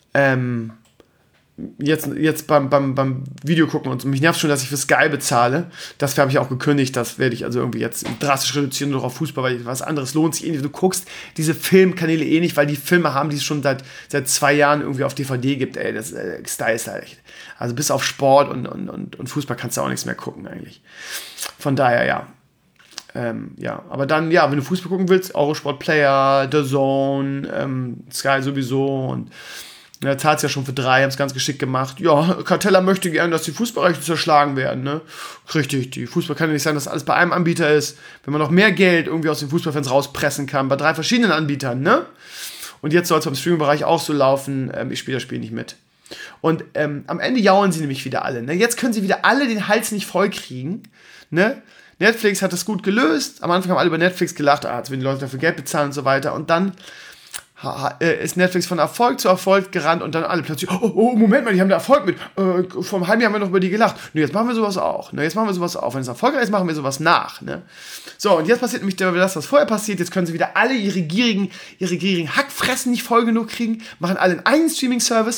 jetzt beim Video gucken und so. Mich nervt schon, dass ich für Sky bezahle. Das habe ich auch gekündigt. Das werde ich also irgendwie jetzt drastisch reduzieren, nur auf Fußball, weil was anderes lohnt sich eh nicht. Du guckst diese Filmkanäle eh nicht, weil die Filme haben, die es schon seit 2 Jahren irgendwie auf DVD gibt. Ey, das Sky ist halt echt. Also bis auf Sport und Fußball kannst du auch nichts mehr gucken eigentlich. Von daher, ja. Aber dann, ja, wenn du Fußball gucken willst, Eurosport Player, The Zone, Sky sowieso und er zahlt es ja schon für 3, haben es ganz geschickt gemacht. Ja, Cartella möchte gerne, dass die Fußballrechte zerschlagen werden, ne? Richtig, die Fußball kann ja nicht sein, dass alles bei einem Anbieter ist. Wenn man noch mehr Geld irgendwie aus den Fußballfans rauspressen kann, bei 3 verschiedenen Anbietern, ne? Und jetzt soll es beim Streaming-Bereich auch so laufen, ich spiele das Spiel nicht mit. Und am Ende jaulen sie nämlich wieder alle, ne? Jetzt können sie wieder alle den Hals nicht voll kriegen, ne? Netflix hat das gut gelöst. Am Anfang haben alle über Netflix gelacht, jetzt werden die Leute dafür Geld bezahlen und so weiter. Und dann ist Netflix von Erfolg zu Erfolg gerannt und dann alle plötzlich, oh, Moment mal, die haben da Erfolg mit. Vor einem halben Jahr haben wir noch über die gelacht. Ne, jetzt machen wir sowas auch. Ne, jetzt machen wir sowas auch. Wenn es erfolgreich ist, machen wir sowas nach. Ne? So, und jetzt passiert nämlich das, was vorher passiert. Jetzt können sie wieder alle ihre gierigen Hackfressen nicht voll genug kriegen, machen alle einen eigenen Streaming-Service.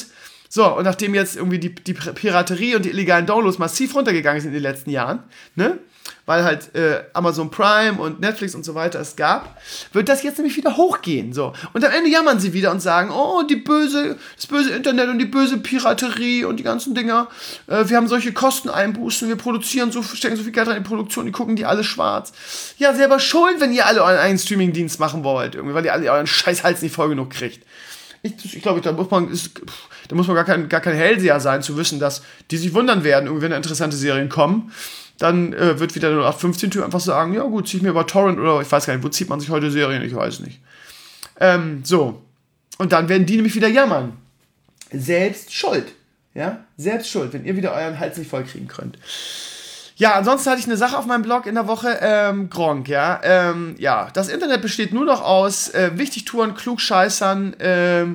So, und nachdem jetzt irgendwie die Piraterie und die illegalen Downloads massiv runtergegangen sind in den letzten Jahren, ne? Weil halt Amazon Prime und Netflix und so weiter es gab, wird das jetzt nämlich wieder hochgehen. So. Und am Ende jammern sie wieder und sagen, oh, das böse Internet und die böse Piraterie und die ganzen Dinger, wir haben solche Kosteneinbußen, wir stecken so viel Geld rein in die Produktion, die gucken die alle schwarz. Ja, selber schuld, wenn ihr alle euren eigenen Streaming-Dienst machen wollt, irgendwie, weil ihr alle euren Scheißhals nicht voll genug kriegt. Ich glaube, da muss man gar kein Hellseher sein, zu wissen, dass die sich wundern werden, irgendwie, wenn da interessante Serien kommen. Dann wird wieder der 0815-Typ einfach sagen, ja gut, zieh ich mir über Torrent oder ich weiß gar nicht, wo zieht man sich heute Serien, ich weiß nicht. So. Und dann werden die nämlich wieder jammern. Selbst schuld. Ja? Selbst schuld, wenn ihr wieder euren Hals nicht voll kriegen könnt. Ja, ansonsten hatte ich eine Sache auf meinem Blog in der Woche, Gronkh, ja. Ja, das Internet besteht nur noch aus Wichtigtouren, Klugscheißern,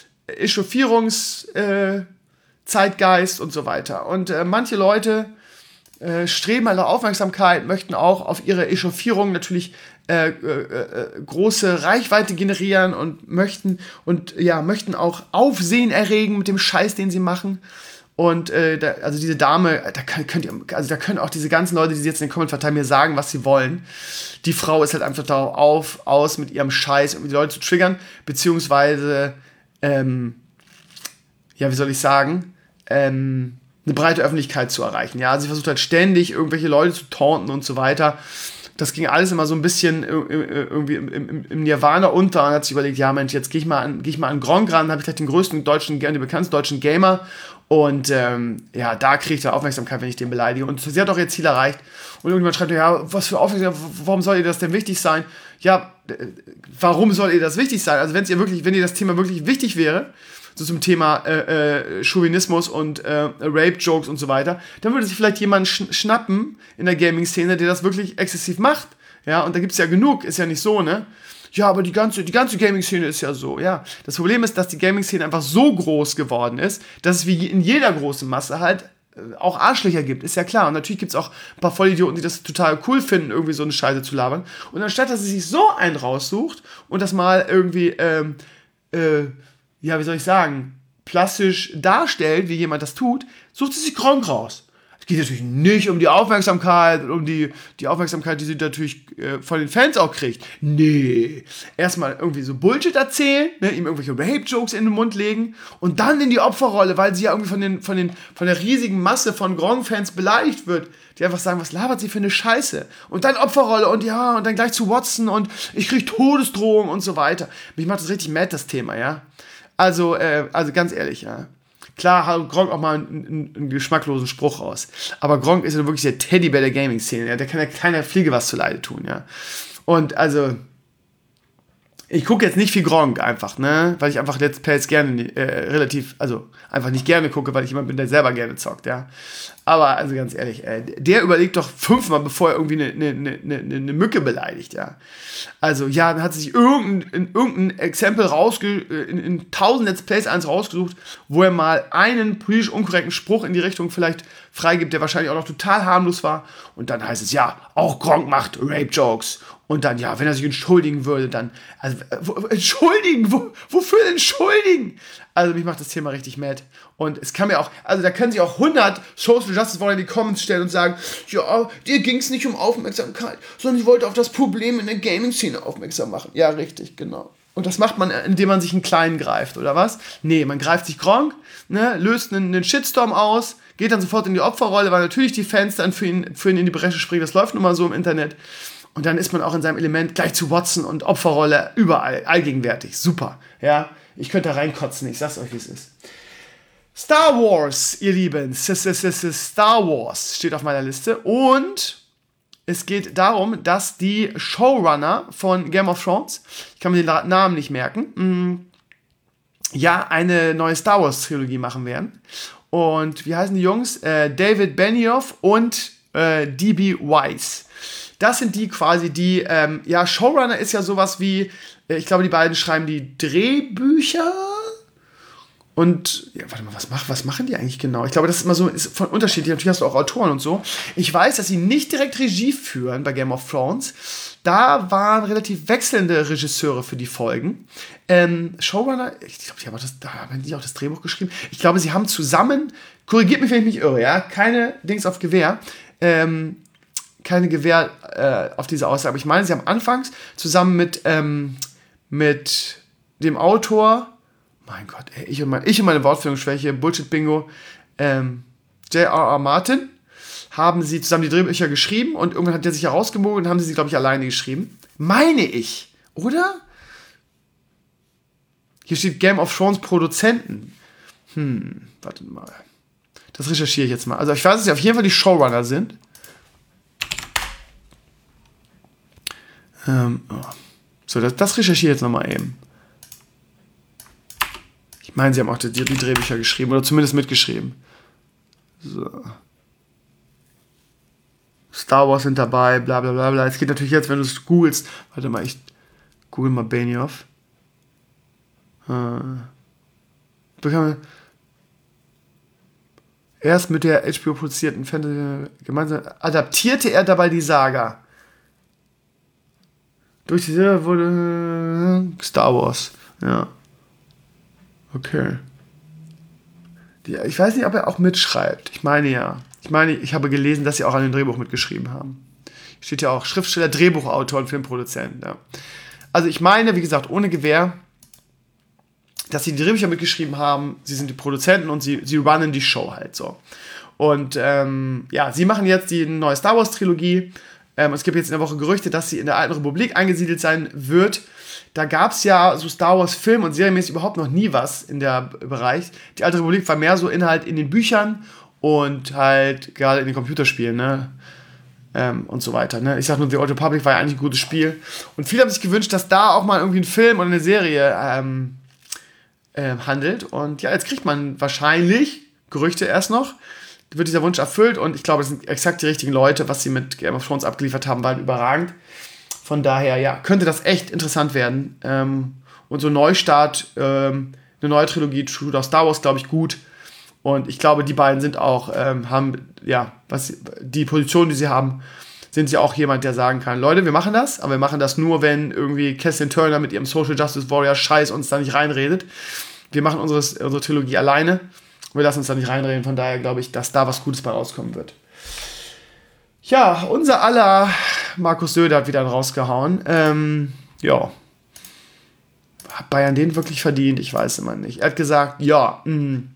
Zeitgeist und so weiter. Und manche Leute streben alle Aufmerksamkeit, möchten auch auf ihre Echauffierung natürlich große Reichweite generieren und möchten auch Aufsehen erregen mit dem Scheiß, den sie machen. Und also diese Dame, da können auch diese ganzen Leute, die jetzt in den Kommentaren verteilen, mir sagen, was sie wollen. Die Frau ist halt einfach darauf aus, mit ihrem Scheiß irgendwie die Leute zu triggern, beziehungsweise wie soll ich sagen, eine breite Öffentlichkeit zu erreichen. Ja, sie versucht halt ständig, irgendwelche Leute zu taunten und so weiter. Das ging alles immer so ein bisschen irgendwie im Nirvana unter und hat sich überlegt, ja Mensch, jetzt geh ich mal an Gronkh ran, habe ich gleich den bekanntesten deutschen Gamer und da kriege ich da Aufmerksamkeit, wenn ich den beleidige. Und sie hat auch ihr Ziel erreicht. Und irgendjemand schreibt, ja, was für Aufmerksamkeit, warum soll ihr das denn wichtig sein? Ja, warum soll ihr das wichtig sein? Also wenn ihr das Thema wirklich wichtig wäre, so zum Thema Chauvinismus und Rape-Jokes und so weiter, dann würde sich vielleicht jemand schnappen in der Gaming-Szene, der das wirklich exzessiv macht. Ja, und da gibt es ja genug, ist ja nicht so, ne? Ja, aber die ganze Gaming-Szene ist ja so, ja. Das Problem ist, dass die Gaming-Szene einfach so groß geworden ist, dass es wie in jeder großen Masse halt auch Arschlöcher gibt, ist ja klar. Und natürlich gibt es auch ein paar Vollidioten, die das total cool finden, irgendwie so eine Scheiße zu labern. Und anstatt, dass sie sich so einen raussucht und das mal irgendwie, wie soll ich sagen, plastisch darstellt, wie jemand das tut, sucht sie sich Gronkh raus. Es geht natürlich nicht um die Aufmerksamkeit, die Aufmerksamkeit, die sie natürlich von den Fans auch kriegt. Nee. Erstmal irgendwie so Bullshit erzählen, ne, ihm irgendwelche Rape-Jokes in den Mund legen und dann in die Opferrolle, weil sie ja irgendwie von der riesigen Masse von Gronkh-Fans beleidigt wird, die einfach sagen, was labert sie für eine Scheiße? Und dann Opferrolle und ja, und dann gleich zu Watson und ich krieg Todesdrohungen und so weiter. Mich macht das richtig mad, das Thema, ja. Also ganz ehrlich, ja. Klar hat Gronkh auch mal einen geschmacklosen Spruch raus. Aber Gronkh ist ja wirklich der Teddybär der Gaming-Szene. Ja? Der kann ja keiner Fliege was zuleide tun, ja. Und also, ich gucke jetzt nicht viel Gronkh einfach, ne? Weil ich einfach Let's Plays gerne einfach nicht gerne gucke, weil ich jemand bin, der selber gerne zockt, ja. Aber also ganz ehrlich, der überlegt doch 5-mal, bevor er irgendwie eine Mücke beleidigt, ja. Also ja, dann hat sich irgendein Exempel in 1000 Let's Plays eins rausgesucht, wo er mal einen politisch unkorrekten Spruch in die Richtung vielleicht freigibt, der wahrscheinlich auch noch total harmlos war. Und dann heißt es, ja, auch Gronkh macht Rape-Jokes. Und dann, ja, wenn er sich entschuldigen würde, dann, also, entschuldigen? Wofür entschuldigen? Also, mich macht das Thema richtig mad. Und es kann mir auch, also, da können sich auch 100 Social Justice Warrior in die Comments stellen und sagen, ja, dir ging es nicht um Aufmerksamkeit, sondern sie wollte auf das Problem in der Gaming-Szene aufmerksam machen. Ja, richtig, genau. Und das macht man, indem man sich einen Kleinen greift, oder was? Nee, man greift sich Gronkh, ne, löst einen Shitstorm aus, geht dann sofort in die Opferrolle, weil natürlich die Fans dann für ihn in die Bresche springen. Das läuft nun mal so im Internet. Und dann ist man auch in seinem Element gleich zu Watson und Opferrolle überall, allgegenwärtig. Super, ja. Ich könnte da reinkotzen, ich sag's euch, wie es ist. Star Wars, ihr Lieben. Star Wars steht auf meiner Liste. Und es geht darum, dass die Showrunner von Game of Thrones, ich kann mir den Namen nicht merken, eine neue Star Wars Trilogie machen werden. Und wie heißen die Jungs? David Benioff und D.B. Weiss. Das sind die quasi, Showrunner ist ja sowas wie, ich glaube, die beiden schreiben die Drehbücher Und, ja, warte mal, was machen die eigentlich genau? Ich glaube, das ist immer so, ist von unterschiedlich. Natürlich hast du auch Autoren und so. Ich weiß, dass sie nicht direkt Regie führen bei Game of Thrones. Da waren relativ wechselnde Regisseure für die Folgen. Showrunner, ich glaube, da haben die auch das Drehbuch geschrieben. Ich glaube, sie haben zusammen, korrigiert mich, wenn ich mich irre, ja, keine Dings auf Gewehr, keine Gewehr auf diese Aussage. Aber ich meine, sie haben anfangs zusammen mit dem Autor, mein Gott, ey, ich und meine Wortführungsschwäche, Bullshit-Bingo, J.R.R. Martin, haben sie zusammen die Drehbücher geschrieben und irgendwann hat der sich herausgemogelt und haben sie, glaube ich, alleine geschrieben. Meine ich, oder? Hier steht Game of Thrones Produzenten. Warte mal. Das recherchiere ich jetzt mal. Also ich weiß, dass sie auf jeden Fall die Showrunner sind. So, das recherchiere ich jetzt nochmal eben. Ich meine, sie haben auch die Drehbücher geschrieben oder zumindest mitgeschrieben. So. Star Wars sind dabei, bla bla bla bla. Es geht natürlich jetzt, wenn du es googelst. Warte mal, ich google mal Benioff. Erst mit der HBO produzierten Fantasy gemeinsam adaptierte er dabei die Saga. Durch die Serie wurde Star Wars. Ja. Okay. Ich weiß nicht, ob er auch mitschreibt. Ich meine ja. Ich habe gelesen, dass sie auch an dem Drehbuch mitgeschrieben haben. Steht ja auch Schriftsteller, Drehbuchautor und Filmproduzent. Ja. Also ich meine, wie gesagt, ohne Gewehr, dass sie die Drehbücher mitgeschrieben haben. Sie sind die Produzenten und sie runnen die Show halt so. Und sie machen jetzt die neue Star Wars Trilogie. Es gibt jetzt in der Woche Gerüchte, dass sie in der Alten Republik angesiedelt sein wird. Da gab es ja so Star Wars Film- und serienmäßig überhaupt noch nie was in der Bereich. Die Alte Republik war mehr so Inhalt in den Büchern und halt gerade in den Computerspielen, ne? Und so weiter, ne? Ich sag nur, The Old Republic war ja eigentlich ein gutes Spiel. Und viele haben sich gewünscht, dass da auch mal irgendwie ein Film oder eine Serie handelt. Und ja, jetzt kriegt man wahrscheinlich, Gerüchte erst noch, wird dieser Wunsch erfüllt. Und ich glaube, das sind exakt die richtigen Leute. Was sie mit Game of Thrones abgeliefert haben, war halt überragend. Von daher, ja, könnte das echt interessant werden. Und so ein Neustart, eine neue Trilogie, tut auch Star Wars, glaube ich, gut. Und ich glaube, die beiden sind auch, haben, ja, die Position, die sie haben, sind sie auch jemand, der sagen kann, Leute, wir machen das, aber wir machen das nur, wenn irgendwie Kathleen Turner mit ihrem Social Justice Warrior Scheiß uns da nicht reinredet. Wir machen unsere Trilogie alleine. Wir lassen uns da nicht reinreden. Von daher glaube ich, dass da was Gutes bei rauskommen wird. Ja, unser aller Markus Söder hat wieder einen rausgehauen. Ja. Hat Bayern den wirklich verdient? Ich weiß immer nicht. Er hat gesagt, ja, kann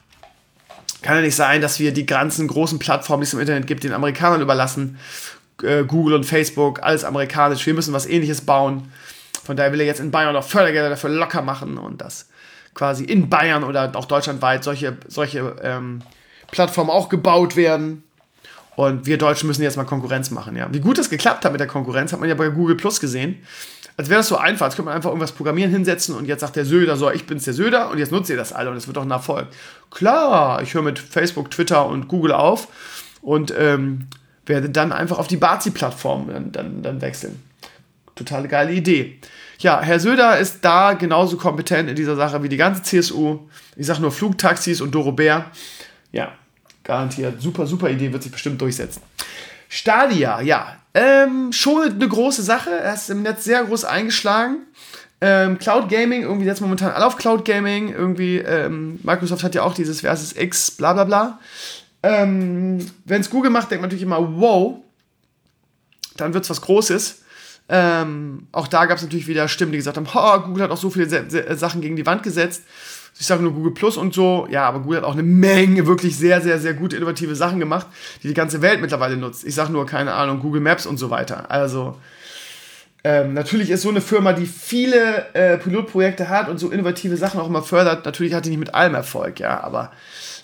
ja nicht sein, dass wir die ganzen großen Plattformen, die es im Internet gibt, den Amerikanern überlassen. Google und Facebook, alles amerikanisch. Wir müssen was Ähnliches bauen. Von daher will er jetzt in Bayern auch Fördergelder dafür locker machen und das quasi in Bayern oder auch deutschlandweit solche Plattformen auch gebaut werden. Und wir Deutschen müssen jetzt mal Konkurrenz machen. Ja. Wie gut das geklappt hat mit der Konkurrenz, hat man ja bei Google Plus gesehen. Als wäre das so einfach. Als könnte man einfach irgendwas programmieren, hinsetzen und jetzt sagt der Söder so, ich bin's der Söder und jetzt nutzt ihr das alle und es wird doch ein Erfolg. Klar, ich höre mit Facebook, Twitter und Google auf und werde dann einfach auf die Bazi-Plattform dann wechseln. Totale geile Idee. Ja, Herr Söder ist da genauso kompetent in dieser Sache wie die ganze CSU. Ich sage nur Flugtaxis und Doro Bär. Ja, garantiert. Super, super Idee, wird sich bestimmt durchsetzen. Stadia, ja. Schon eine große Sache. Er ist im Netz sehr groß eingeschlagen. Cloud Gaming, irgendwie jetzt momentan alle auf Cloud Gaming. Irgendwie, Microsoft hat ja auch dieses Versus X, bla bla bla. Wenn es Google macht, denkt man natürlich immer, wow, dann wird es was Großes. Auch da gab es natürlich wieder Stimmen, die gesagt haben, Google hat auch so viele Sachen gegen die Wand gesetzt. Ich sage nur Google Plus und so. Ja, aber Google hat auch eine Menge wirklich sehr, sehr, sehr gute, innovative Sachen gemacht, die ganze Welt mittlerweile nutzt. Ich sage nur, keine Ahnung, Google Maps und so weiter. Also, natürlich ist so eine Firma, die viele Pilotprojekte hat und so innovative Sachen auch immer fördert, natürlich hat die nicht mit allem Erfolg, ja, aber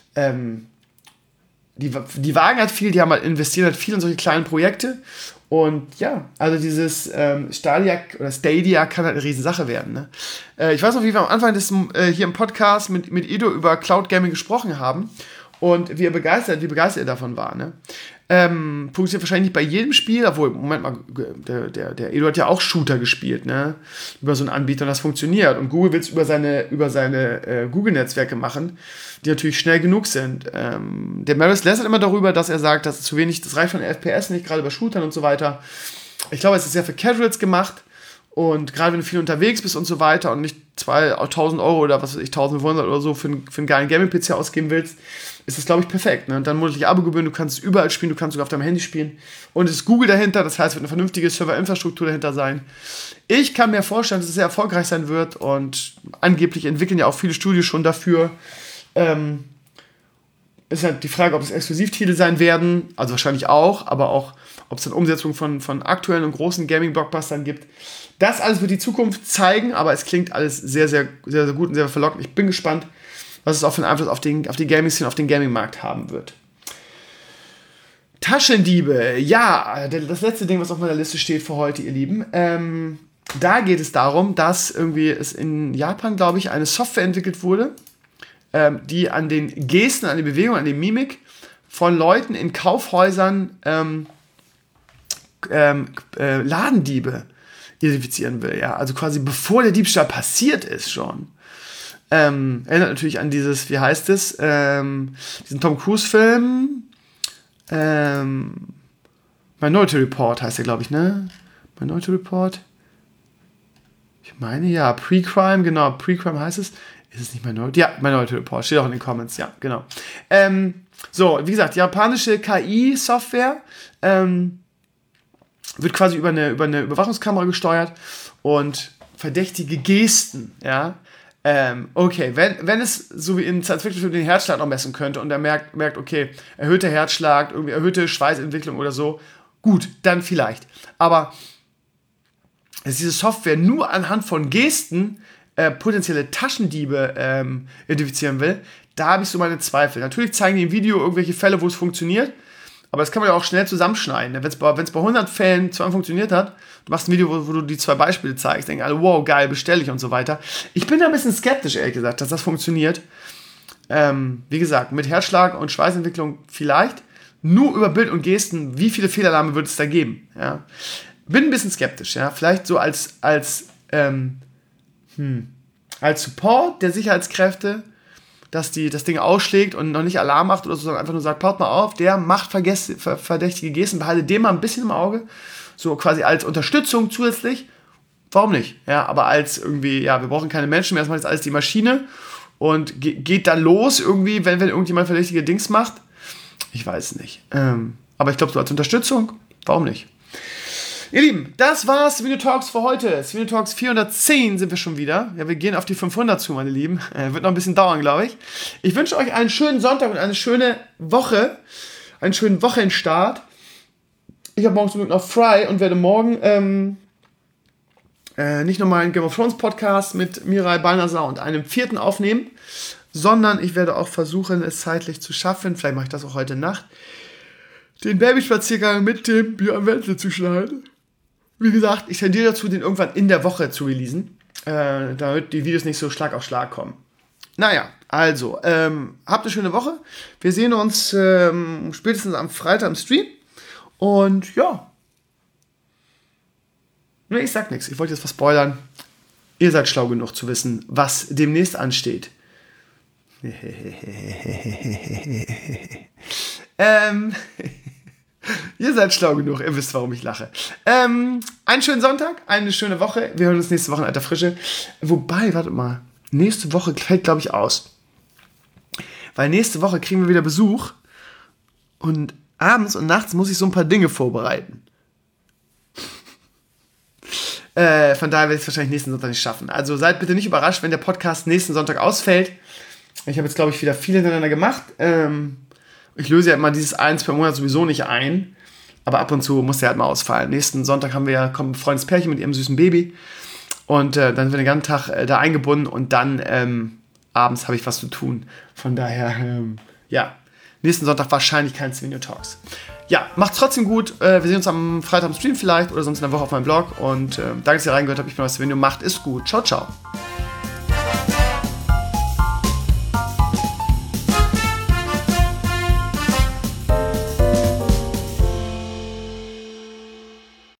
die wagen halt viel, investieren halt viel in solche kleinen Projekte. Und ja, also dieses Stadia kann halt eine Riesensache werden. Ne? Ich weiß noch, wie wir am Anfang hier im Podcast mit Edo über Cloud Gaming gesprochen haben. und wie begeistert er davon war. Ne? Funktioniert wahrscheinlich nicht bei jedem Spiel, obwohl, Moment mal, der Edu hat ja auch Shooter gespielt, ne? Über so einen Anbieter, und das funktioniert. Und Google will es über seine Google-Netzwerke machen, die natürlich schnell genug sind. Der Maris lästert immer darüber, dass er sagt, dass es zu wenig, das reicht von FPS nicht, gerade bei Shootern und so weiter. Ich glaube, es ist sehr für Casuals gemacht. Und gerade wenn du viel unterwegs bist und so weiter und nicht 2.000 Euro oder was weiß ich, 1.500 oder so für einen geilen Gaming-PC ausgeben willst, ist das, glaube ich, perfekt. Ne? Und dann monatliche Abo-Gebühren, du kannst es überall spielen, du kannst sogar auf deinem Handy spielen. Und es ist Google dahinter, das heißt, es wird eine vernünftige Serverinfrastruktur dahinter sein. Ich kann mir vorstellen, dass es sehr erfolgreich sein wird und angeblich entwickeln ja auch viele Studios schon dafür. Ist halt die Frage, ob es Exklusivtitel sein werden, also wahrscheinlich auch, aber auch, ob es dann Umsetzung von aktuellen und großen Gaming-Blockbustern gibt. Das alles wird die Zukunft zeigen, aber es klingt alles sehr, sehr, sehr, sehr gut und sehr verlockend. Ich bin gespannt, was es auch für einen Einfluss auf die Gaming-Szene, auf den Gaming-Markt haben wird. Taschendiebe, ja, das letzte Ding, was auf meiner Liste steht für heute, ihr Lieben. Da geht es darum, dass irgendwie es in Japan, glaube ich, eine Software entwickelt wurde, die an den Gesten, an den Bewegungen, an der Mimik von Leuten in Kaufhäusern Ladendiebe identifizieren will. Ja? Also quasi bevor der Diebstahl passiert ist schon. Erinnert natürlich an dieses, wie heißt es, diesen Tom Cruise-Film, Minority Report heißt der, glaube ich, ne? Minority Report? Ich meine, ja, Pre-Crime, genau, Pre-Crime heißt es. Ist es nicht Minority? Ja, Minority Report, steht auch in den Comments, ja, genau. So, wie gesagt, japanische KI-Software wird quasi über eine Überwachungskamera gesteuert und verdächtige Gesten, ja. Okay, wenn es so wie in Science-Fiction den Herzschlag noch messen könnte und er merkt, okay, erhöhter Herzschlag, irgendwie erhöhte Schweißentwicklung oder so, gut, dann vielleicht. Aber dass diese Software nur anhand von Gesten potenzielle Taschendiebe identifizieren will, da habe ich so meine Zweifel. Natürlich zeigen die im Video irgendwelche Fälle, wo es funktioniert, aber das kann man ja auch schnell zusammenschneiden. Wenn es bei 100 Fällen zweimal funktioniert hat, du machst ein Video, wo du die 2 Beispiele zeigst, denken alle, wow, geil, bestelle ich und so weiter. Ich bin da ein bisschen skeptisch, ehrlich gesagt, dass das funktioniert. Wie gesagt, mit Herzschlag und Schweißentwicklung vielleicht, nur über Bild und Gesten, wie viele Fehlalarme wird es da geben? Ja? Bin ein bisschen skeptisch, ja. Vielleicht so als Support der Sicherheitskräfte, dass die das Ding ausschlägt und noch nicht Alarm macht oder so, sondern einfach nur sagt, paut mal auf, der macht verdächtige Gesten, behalte den mal ein bisschen im Auge, so quasi als Unterstützung zusätzlich, warum nicht? Ja, aber als irgendwie, ja, wir brauchen keine Menschen mehr, erstmal ist alles die Maschine und geht dann los irgendwie, wenn irgendjemand verdächtige Dings macht, ich weiß nicht. Aber ich glaube, so als Unterstützung, warum nicht? Ihr Lieben, das war's, Sweeney Talks für heute. Sweeney Talks 410 sind wir schon wieder. Ja, wir gehen auf die 500 zu, meine Lieben. Wird noch ein bisschen dauern, glaube ich. Ich wünsche euch einen schönen Sonntag und eine schöne Woche. Einen schönen Wochenstart. Ich habe morgen zum Glück noch frei und werde morgen nicht nochmal einen Game of Thrones Podcast mit Mirai Balnasar und einem 4. aufnehmen, sondern ich werde auch versuchen, es zeitlich zu schaffen, vielleicht mache ich das auch heute Nacht, den Babyspaziergang mit dem Björn Wenzel zu schneiden. Wie gesagt, ich tendiere dazu, den irgendwann in der Woche zu releasen, damit die Videos nicht so Schlag auf Schlag kommen. Naja, also, habt eine schöne Woche. Wir sehen uns spätestens am Freitag im Stream. Und ja. Ne, ich sag nichts. Ich wollte jetzt was spoilern. Ihr seid schlau genug zu wissen, was demnächst ansteht. Ihr seid schlau genug, ihr wisst, warum ich lache. Einen schönen Sonntag, eine schöne Woche. Wir hören uns nächste Woche in alter Frische. Wobei, wartet mal, nächste Woche fällt, glaube ich, aus. Weil nächste Woche kriegen wir wieder Besuch und abends und nachts muss ich so ein paar Dinge vorbereiten. Von daher werde ich es wahrscheinlich nächsten Sonntag nicht schaffen. Also seid bitte nicht überrascht, wenn der Podcast nächsten Sonntag ausfällt. Ich habe jetzt, glaube ich, wieder viel hintereinander gemacht. Ich löse ja immer dieses 1 per Monat sowieso nicht ein. Aber ab und zu muss der halt mal ausfallen. Nächsten Sonntag kommt ein befreundetes Pärchen mit ihrem süßen Baby. Und dann sind wir den ganzen Tag da eingebunden. Und dann abends habe ich was zu tun. Von daher, ja, nächsten Sonntag wahrscheinlich kein Sweeney Talks. Ja, macht's trotzdem gut. Wir sehen uns am Freitag im Stream vielleicht oder sonst in der Woche auf meinem Blog. Und danke, dass ihr reingehört habt. Ich bin aus Sweeney. Macht es gut. Ciao, ciao.